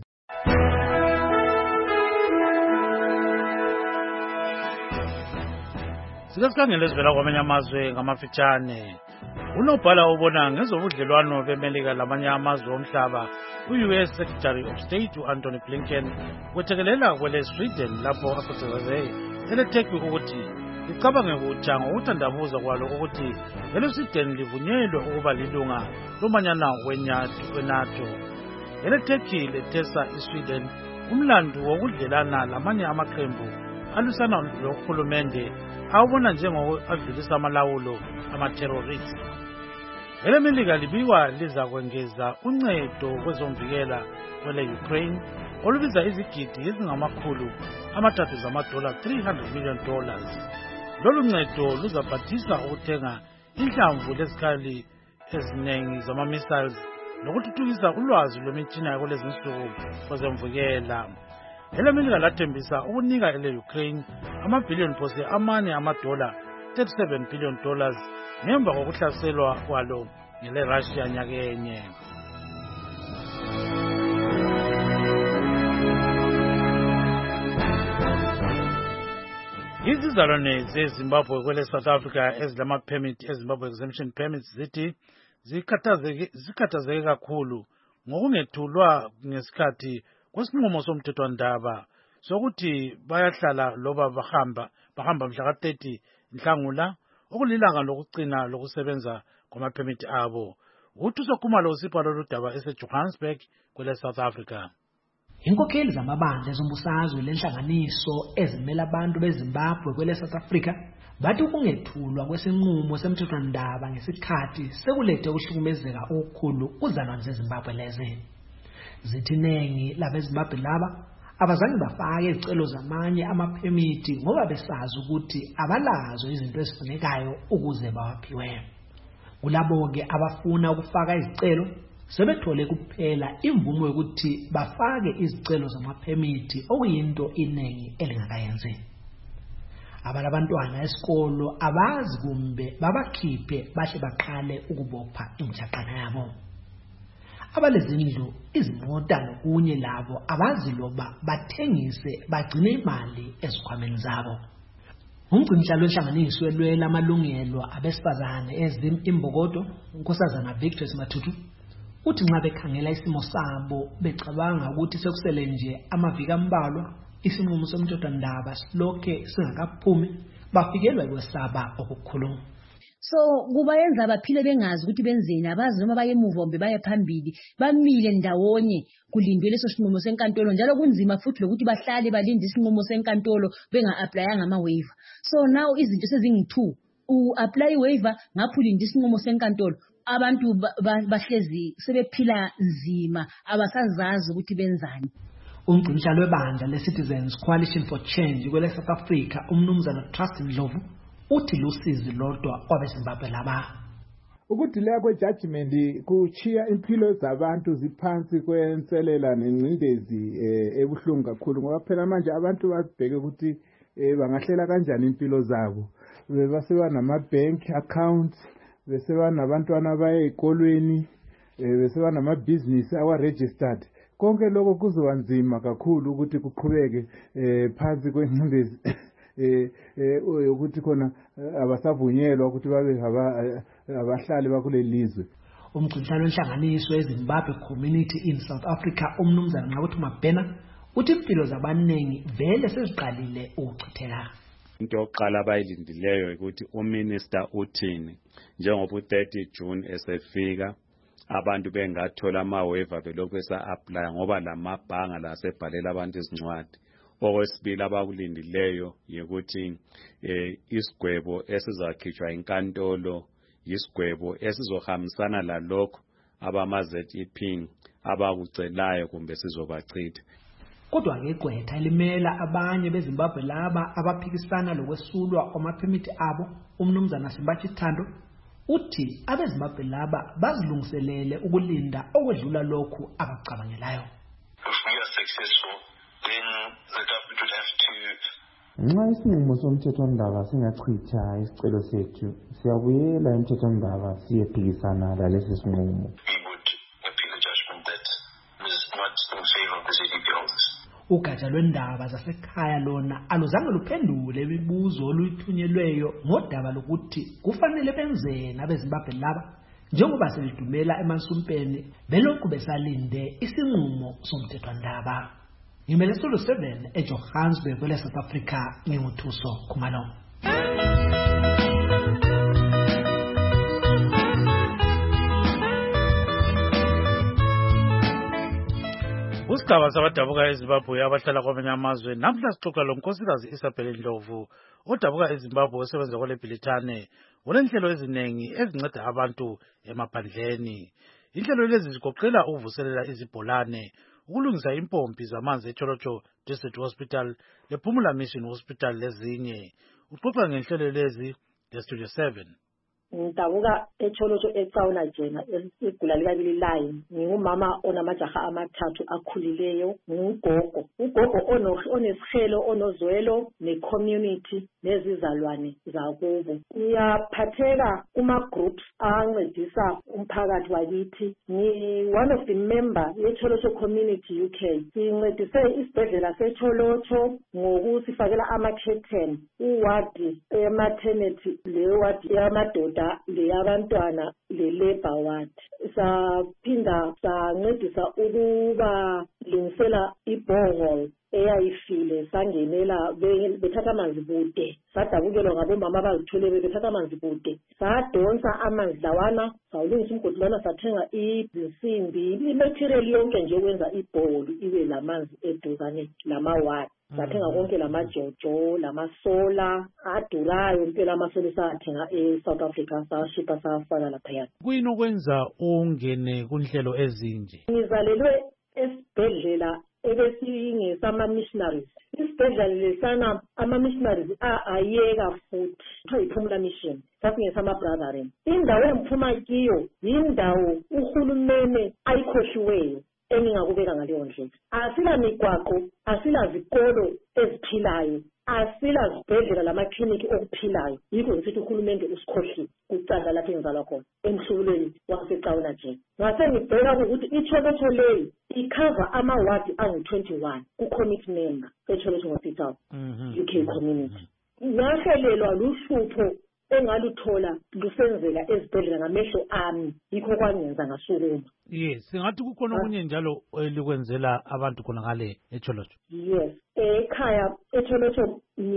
Sikasikangela ezivela kwamanye amazwe ngamafitshane. Unobhala ubona ngezobudlelwano beMelika lamanye amazwe omhlaba u-U S Secretary of State u-Anthony Blinken wethekelela kwele Sweden lapho akhuthaze eleTurkey ukuthi licabange kutsha ngokuthandabuza kwalo ukuthi eleSweden livunyelwe ukuba lilunga lomanyana weNATO. EleTurkey lethesa iSweden umlandu wokudlelana lamanye amaqembu alusana lohulumende awubona njengokuadlulisa amalawulo amaterrorist. EleMelika libikwa liza kwengeza uncedo kwezomvikela kwele Ukraine olubiza izigidi ezingamakhulu amathathu zamadola three hundred million dollars. Lolu ncedo luzaphathisa ukuthenga inhlamvu lezikhali eziningi zama-missiles nokuthuthukisa ulwazi lwemitshina yakulezi nsuku kwezemvukela. EleMelika lathembisa ukunika ele-Ukraine amabhiliyoni phose amane amadola thirty-seven billion dollars ngemva kokuhlaselwa kwalo ngele-Russia nyakenye. Izizalwane zeZimbabwe kwele South Africa ezilama permit eZimbabwe exemption permits zithi zikhathazeke zikhathazeke kakhulu ngokungethulwa ngesikhathi kwesinqumo somthethwandaba sokuthi bayahlala loba bahamba bahamba mhla ka thirty Nhlangula okulilanga lokucina lokusebenza kwama-permit abo. Uthuso Khumalo usipha lolu daba ese-Johannesburg kwele South Africa. Inkokheli zamabandla ezombusazwe lenhlanganiso ezimela abantu beZimbabwe kwele South Africa bathi ukungethulwa kwesinqumo semthethwandaba ngesikhathi sekulethe ukuhlukumezeka okukhulu kuzalwane zeZimbabwe lezi. Zithi iningi labeZimbabwe laba abazange bafake izicelo zamanye amaphemiti ngoba besazi ukuthi abalazo izinto ezifunekayo ukuze bawaphiwe. Kulabo-ke abafuna ukufaka izicelo sebethole kuphela imvumo yokuthi bafake izicelo zamaphemiti okuyinto iningi elingakayenzi. Abantwana esikolo abazi kumbe babakhiphe bahle baqale ukubopha imithaqana yabo. Abalezindlu, izimota nokunye labo abazi loba bathengise bagcine imali ezikhwameni zabo. Umgcinisihlalo wenhlanganiso elwela amalungelo abesifazane ezim imbokodo unkosazana Victor Mathutu uthi nxa bekhangela isimo sabo becabanga ukuthi sekusele nje amaviki ambalwa isinqumo somthethwandaba silokhe singakaphumi bafikelwa kwesaba okukhulu. So kubayenza baphile bengazi ukuthi benzeni abazi noma baye emuva baye phambili bamile ndawonye kulindwe leso sinqumo senkantolo njalo kunzima futhi lokuthi bahlale balinde isinqumo senkantolo benga applyanga ama waiver. So now izinto sezingi two u apply waiver ngaphulinde isinqumo senkantolo abantu bahlezi sebephila nzima abasazazi ukuthi benzani. Umgcinisihlalo webandla leCitizens Coalition for Change kwele South Africa umnumzana Trust Ndlovu uthi lusizi lodwa kwabeZimbabwe laba. Ukudileka kwejudgment kuchiya impilo zabantu ziphansi kwenselela nengcindezi ebuhlungu kakhulu ngoba phela manje abantu babheke ukuthi bangahlela kanjani impilo zabo. Beseba nama bank accounts, beseba nabantwana baye ezikolweni, beseba nama business awa registered. Konke lokho kuzobanzima kakhulu ukuthi kuqhubeke phansi kwengcindezi eh eh ukuthi khona abasavunyelwa ukuthi babe abahlali bakulelizwe. Umgcinisihlalo wenhlanganiso eZimbabwe Community in South Africa umnumzana Nqabuthi Mabhena uthi impilo zabanengi vele seziqalile ukuchitheka. Into yokuqala abayilindileyo ukuthi uminister uthini njengoba u-thirty June esefika abantu bengathola ama-waiver belokhu besa-apply ngoba lamabhanga lasebhalela abantu izincwadi. Okwesibili abakulindileyo yikuthi eh isigwebo esizakhishwa inkantolo yisigwebo esizohambisana lalokho abama-Z E P abakucelayo kumbe sizobachitha. Kodwa ngegqwetha elimela abanye beZimbabwe laba abaphikisana lokwesulwa kwamaphemiti abo umnumzana Simbathi Thando uthi abeZimbabwe laba bazilungiselele ukulinda okwedlula lokhu abacabangelayo. If we are successful, then the government would have to nxa isinqumo somthethwandaba singachitha isicelo sethu siyabuyela emthethwandaba siyephikisana lalesi sinqumo. We would appeal a judgment that is not in favor of the Z E P holders. Ugatsha lwendaba zasekhaya lona aluzange luphendule imibuzo oluyithunyelweyo ngodaba lokuthi kufanele benzeni abeZimbabwe laba njengoba selidumela emansumpeni belokhu besalinde isinqumo somthethwandaba. Ngimele Studio seven eJohannesburg kwele South Africa nginguthuso Khumalo. Usigaba sabadabuka eZimbabwe abahlala kwamanye amazwe namhla sixoxa lo nkosikazi Isabel Ndlovu odabuka eZimbabwe osebenza kwele Bhilithane olenhlelo eziningi ezinceda abantu emaphandleni. Inhlelo lezi zigoqela ukuvuselela izibholane, ukulungisa impompi zamanzi eCholocho District Hospital lePhumula Mission Hospital lezinye. Uxoxa ngenhlelo lezi eStudio seven. Ngidabuka eCholocho eCaula Jena igula likabili line. Ngingumama onamajaha amathathu akhulileyo, ngugogo. Ugogo ono onesihelo onozwelo necommunity nezizalwane zakubo. Ngiyaphatheka kuma-groups ancedisa umphakathi wakithi. Ngi-one of the member ye-Cholocho Community U K. Sincedise isibhedlela se-Cholocho ngokusifakela ama-curtain, uwadi e-maternity, le wadi yamadoda, le yabantwana, le labor ward. Saphinda sancedisa ukuba lungisela i-borehole eyayifile sangenela bethatha amanzi kude, sadabukelwa ngabomama abazithwele bethatha amanzi kude, sadonsa amanzi lawana, sawulungisa umgodi lwana, sathenga izinsimbi, i-material yonke nje ukwenza ibholu ibe lamanzi eduzane lamawadi. Sathenga konke lamajojo, lamasola adurayo, impela amasola sathenga e-South Africa, sashipha safaka laphaya. Kuyini okwenza ungene kunhlelo ezinje? Ngizalelwe esibhedlela ebesiyingesama-missionaries. Isibhedlela lesana ama-missionaries ayeka futhi kuthiwa yi-Phumula Mission, sasingesama-brothering. Indawo engiphuma kiyo yindawo uhulumene ayikhohliweyo engingakubeka ngaleyo ndlela. Asila migwaqo, asila zikolo eziphilayo, asila zibhedlela lamakliniki okuphilayo. Yikho ngithi uhulumende usikhohlile kucanda lapho engizalwa khona emhlubulweni waseCauna nje. Ngase ngibheka ukuthi iCholocho leyi ikhava amawadi angu-twenty-one ku-committee member eCholocho Hospital U K Community. Ngahlelelwa luhlupho engaluthola lusenzeka ezibhedlela ngamehlo ami, yikho kwangenza ngasukuma. Yes, singathi kukhona okunye njalo elikwenzela abantu khona ngale eCholocho. Yes, ekhaya eCholocho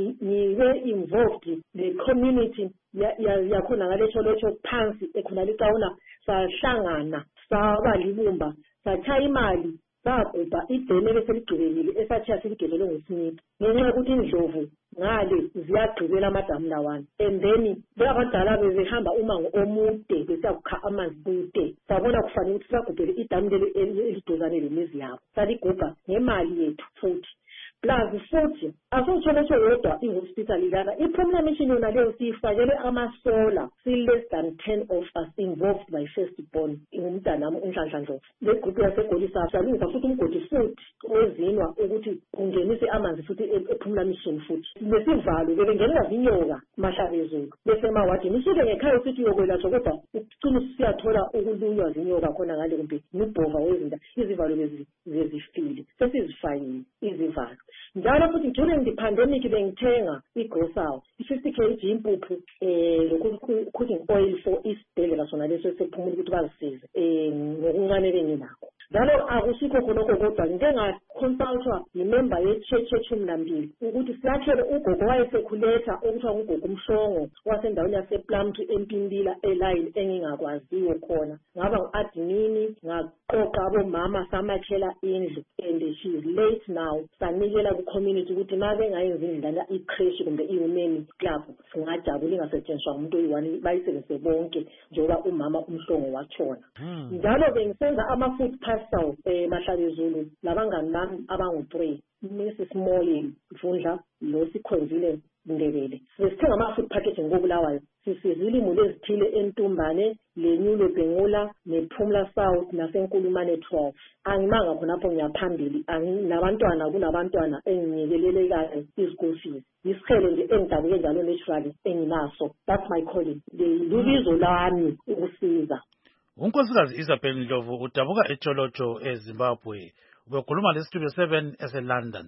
niwe involved the community yakhona ngale eCholocho phansi ekhona leCauna, sahlangana saba libumba, sathatha imali sagubha ideni ebeseligqibekile esathiya siligezelwe nguSmith ngenxa yokuthi indlovu ngale ziyagqibela amadamu lawana, and then abadala bebehamba umango omude besiyakukha amanzi kude. Sabona kufanele ukuthi sagubhele idamu leli eliduzane lemizi yabo, saligubha ngemali yethu futhi. Plus futhi asotsholotsho yodwa i-hospital lana iPhumula Mission yona leyo siyifakele amasola, si-less than ten of us involved by firstborn ingumntanami uNhlanhla Ndlovu. Le group yasegolisa salungisa futhi umgodi futhi ozinwa ukuthi kungenise amanzi futhi ePhumula Mission futhi. Lesivalo bebengenela zinyoka mahlabezulu bese mawadini usuke ngekhaya sithi yokwelatshwa kodwa ucina siyathola ukulunywa zinyoka khona ngale kumbe nibhova wezinda izivalo lezi zezifile sesizifayile izivalo. Njalo futhi during the pandemic bengithenga igrocery i-fifty kilograms impuphu eh cooking oil for isibhedlela sona leso sephumula ukuthi bazisize eh ngokuncane benginakho. Njalo akusikho khonokho kodwa ngike ngaconsultwa yimember ye-church echumlambili ukuthi siyakhele ugogo wayesekhuleta okuthiwa ngugogo Mshongo wasendaweni yasePlumtree eMpimbila eline engingakwaziyo khona. Ngaba ngu-admin ngaqoqa abomama samakhela indlu and she is late now. Sanikela ku-community ukuthi ma bengayenzi indlala i-creche kumbe i-women club singajabula ingasetshenziswa ngumuntu oyi-one bayisebenzise bonke njengoba umama uMhlongo watshona. Njalo bengisenza ama-food parcel eh mahlabezulu labangani bami abangu-three, Missus Moying Mfundla lo sikhonzile Ndebele. Sesithenga ama-food packaging ngobulawayo sisizile imuli ezithile eNtumbane, leNyulo Bhengula nePhumula South naseNkulumane twelve. Angimanga khonapho ngiyaphambili nabantwana kunabantwana enginyekelelekayo i-school fees. Isikhele nje engidabuke njalo naturally enginaso. That's my calling. Lubizo lami ukusiza. Unkosikazi Isabel Ndlovu udabuka eCholocho eZimbabwe. Ubekhuluma leStudio seven ese-London.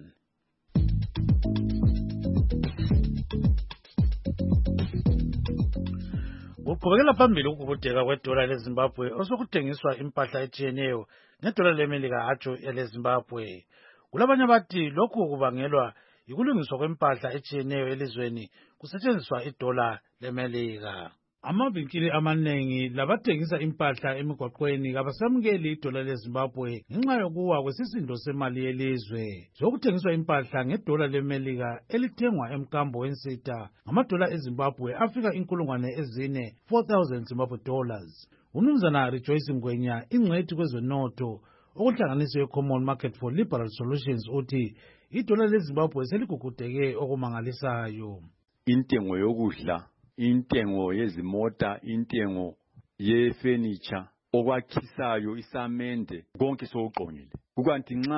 Uqhubekela phambili ukubudeka kwedola leZimbabwe osokuthengiswa impahla etshiyeneyo nedola leMelika atsho eleZimbabwe. Kulabanye abathi lokhu kubangelwa yikulungiswa kwempahla etshiyeneyo elizweni kusetshenziswa idola leMelika. Amavinkili amanengi labathengisa impahla emigwaqweni kabasamukeli idola leZimbabwe ngenxa yokuwa kwesisindo semali yelizwe. Sokuthengiswa impahla ngedola leMelika elithengwa emkambo wensita ngamadola eZimbabwe afika inkulungwane ezine four thousand Zimbabwe dollars. Umnumzana Rejoice Ngwenya ingcwethi kwezonotho okuhlanganisa iCommon Market for Liberal Solutions uthi idola leZimbabwe seligugudeke okumangalisayo. Intengo yokudla, intengo yezimota, intengo yefurniture, okwakhisayo isamende konke sokuqongile. Kukanti nxa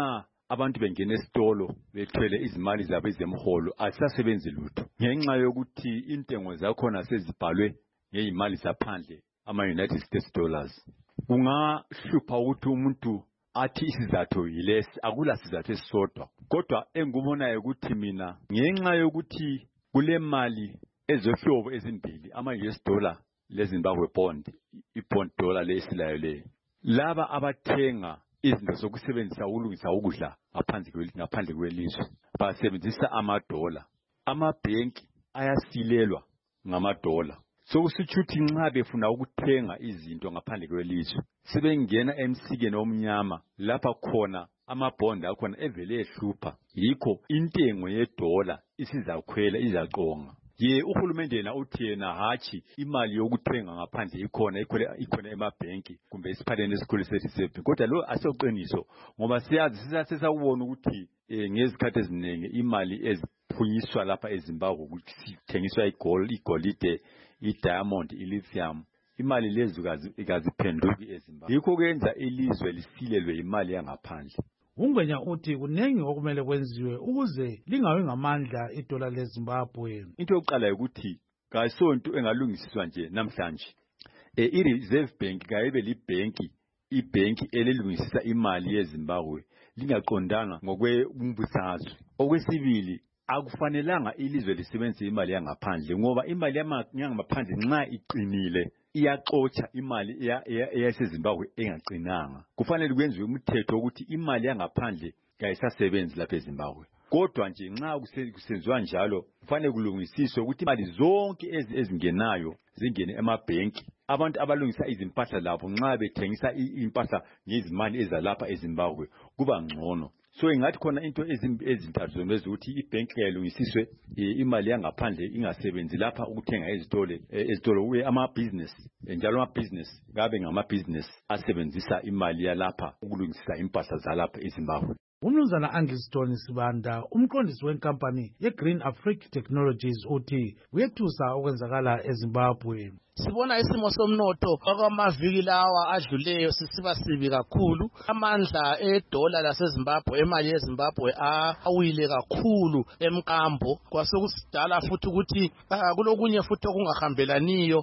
abantu bengena esitolo bethwele izimali zabo ezemholo asisasebenzi lutho ngenxa yokuthi intengo zakhona sezibhalwe ngeyimali zaphandle ama-United States dollars. Kungahlupha ukuthi umuntu athi isizathu yilesi, akula sizathu esisodwa. Kodwa engikubonayo ukuthi mina ngenxa yokuthi kule mali ezohlobo ezimbili ama-U S dollar leZimbabwe bond, i-bond dollar lesilayo le. Laba abathenga izinto zokusebenzisa ukulungisa ukudla ngaphandle ngaphandle kwelizwe basebenzisa amadola. Amabhenki ayasilelwa ngamadola. Sokusitsho ukuthi nxa befuna ukuthenga izinto ngaphandle kwelizwe sebengena emsikeni omnyama lapha khona amabhondi akhona evele ehlupha. Yikho intengo yedola isizakhwela izaqonga. Ye uhulumende yena uthi yena hatshi imali yokuthenga ngaphandle ikhona ikhona ikhona emabhenki kumbe isiphaleni esikhulu sethi sephi. Kodwa lo asoqiniso ngoba siyazi sisasesawubona ukuthi ngezikhathi eziningi imali eziphunyiswa lapha eZimbabwe ukuthi sithengiswa igold, igolide, i-diamond, i-lithium, imali lezi ikaziphenduki eZimbabwe. Yikho kwenza ilizwe lisilelwe imali yangaphandle. Ungwenya uthi kunengi okumele kwenziwe ukuze lingawi ngamandla idola leZimbabwe. Into yokuqala ukuthi kayisonto engalungisiswa nje namhlanje. Eh i-Reserve Bank kayibe libhenki, ibhenki elilungisisa imali yeZimbabwe lingaqondanga ngokwebumbusazwe. Okwesibili akufanelanga ilizwe lisebenzise imali yangaphandle ngoba imali yangaphandle nxa iqinile iyaxotsha imali eyaseZimbabwe engaqinanga. Kufanele kwenziwe umthetho ukuthi imali yangaphandle kayisasebenzi lapha eZimbabwe. Kodwa nje nxa kusenziwa njalo kufanele kulungisiswe ukuthi imali zonke ezingenayo zingene emabhenki. Abantu abalungisa izimpahla labo nxa bethengisa impahla ngezimali ezalapha eZimbabwe kuba ngcono. So ingathi khona into ezintathu zomezi ukuthi ibhenki yalungisiswe imali yangaphandle ingasebenzi lapha ukuthenga ezitolo ezitolo uye ama business njalo ama business ngabe ngama business asebenzisa imali yalapha ukulungisisa impahla zalapha eZimbabwe. Umnumzana Angiston Sibanda, umqondisi wenkampani ye-Green Africa Technologies uthi uyethusa okwenzakala eZimbabwe. Sibona isimo somnotho okwamaviki lawa adluleyo sisiba sibi kakhulu. Amandla edola laseZimbabwe, emali yeZimbabwe awile kakhulu emkambo. Kwasekusidala futhi ukuthi kulokunye futhi okungahambelaniyo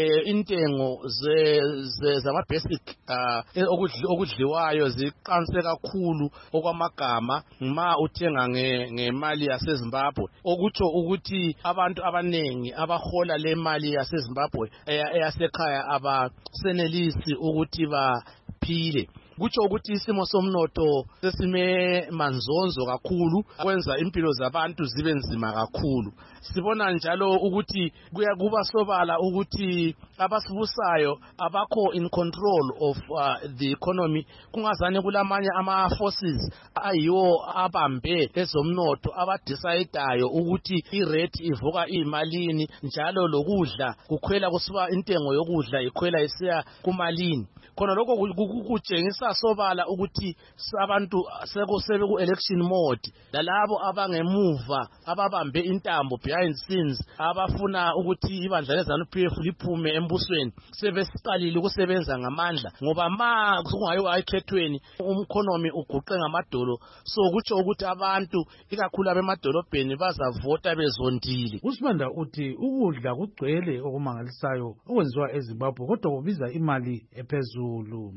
intengo zama basic okudliwayo ziqanse kakhulu okwamagama ma uthenga ngemali yaseZimbabwe. Okutsho ukuthi abantu abanengi abahola le mali yaseZimbabwe eyasekhaya abasenelisi ukuthi baphile. Kutsho ukuthi isimo somnotho sesime manzonzo kakhulu kwenza impilo zabantu zibe nzima kakhulu. Sibona njalo ukuthi kuya kuba sobala ukuthi abasibusayo abakho in control of uh, the economy. Kungazane kulamanye ama forces ayiwo abambe ezomnotho abadecidayo ukuthi irate ivuka imalini njalo lokudla kukhwela kusiba intengo yokudla ikhwela isiya kumalini. Khona lokho kutshengisa sobala ukuthi abantu sekusebe ku election mode lalabo abangemuva ababambe intambo behind scenes abafuna ukuthi ibandla leZANU-P F liphume embusweni sebesiqalile ukusebenza ngamandla ngoba ma kungayiwa ekhethweni umkhonomi uguqe ngamadolo. So kutsho ukuthi abantu ikakhulu abemadolobheni bazavota bezondile. Usibanda uthi ukudla kugcwele okumangalisayo okwenziwa eZimbabwe kodwa kubiza imali ephezulu.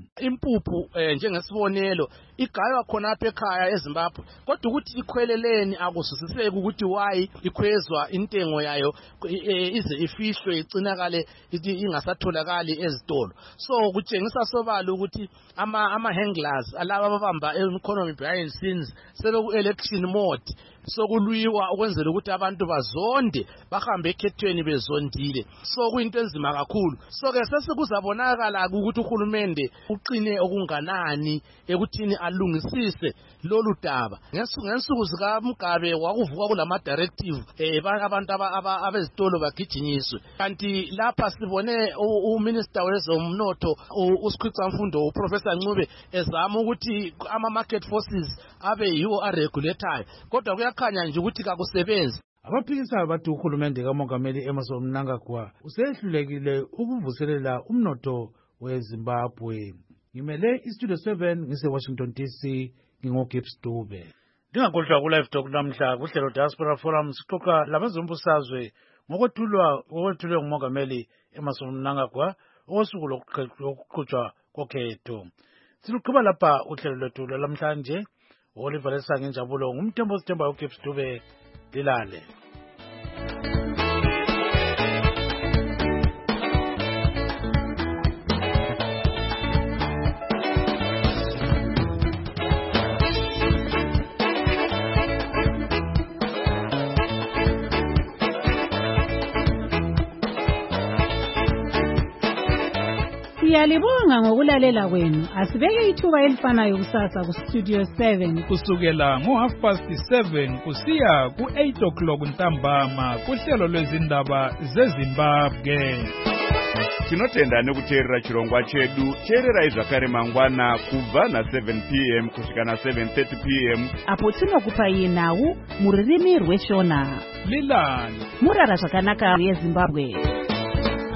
Impuphu eh, njengesibonelo igaywa khona apha ekhaya eZimbabwe kodwa ukuthi ikhweleleni akuzwisiseki ukuthi why ikhwezwa intengo yayo ize ifihlwe igcinakale ingasatholakali ezitolo. So kutshengisa sobala ukuthi ama ama handlers alaba ababamba economy behind scenes sebe ku election mode. So kulwiwa ukwenzela ukuthi abantu bazonde bahambe ekhethweni bezondile. So kuyinto enzima kakhulu. So ke sesikuzabonakala ukuthi uhulumende uqine okunganani ekuthini alungisise lolu daba. Ngensuku zika Mugabe wakuvuka kulama directive eh abantu abezitolo bagijinyiswe. Kanti lapha sibone uminister wezomnotho uSikhwicamfundo uProfessor Ncube ezama ukuthi ama market forces abe yiwo aregulatayo. Kodwa kuyakhanya nje ukuthi kakusebenzi. Abaphikisayo bathi uhulumende kaMongameli Emmerson Mnangagwa usehlulekile ukuvuselela umnotho weZimbabwe. Ngimele iStudio seven ngise Washington D C ngingoGibbs Dube. Ndingakhohlwa ku-Live Talk namhla kuhlelo Diaspora Forum sixoxa labazombusazwe ngokwethulwa ngokwethulwe ngumongameli Emmerson Mnangagwa osuku lokuqhutshwa kokhetho. Siluqhuba lapha uhlelo lwethu lamhlanje. Oliver Lesange Njabulo ngumthembo sithemba uGibbs Dube dilale. Siyalibonga ngokulalela kwenu. Asibeke ithuba elifanayo kusasa ku Studio seven kusukela ngo half past seven kusiya ku eight o'clock ntambama kuhlelo lwezindaba zeZimbabwe. Tinotenda nekuteerera chirongwa chedu. Teererai zvakare mangwana kubva na seven p m kusvika na seven thirty p m apo tinokupai nhau muririmi rweshona. Lilani Murara zvakanaka yeZimbabwe.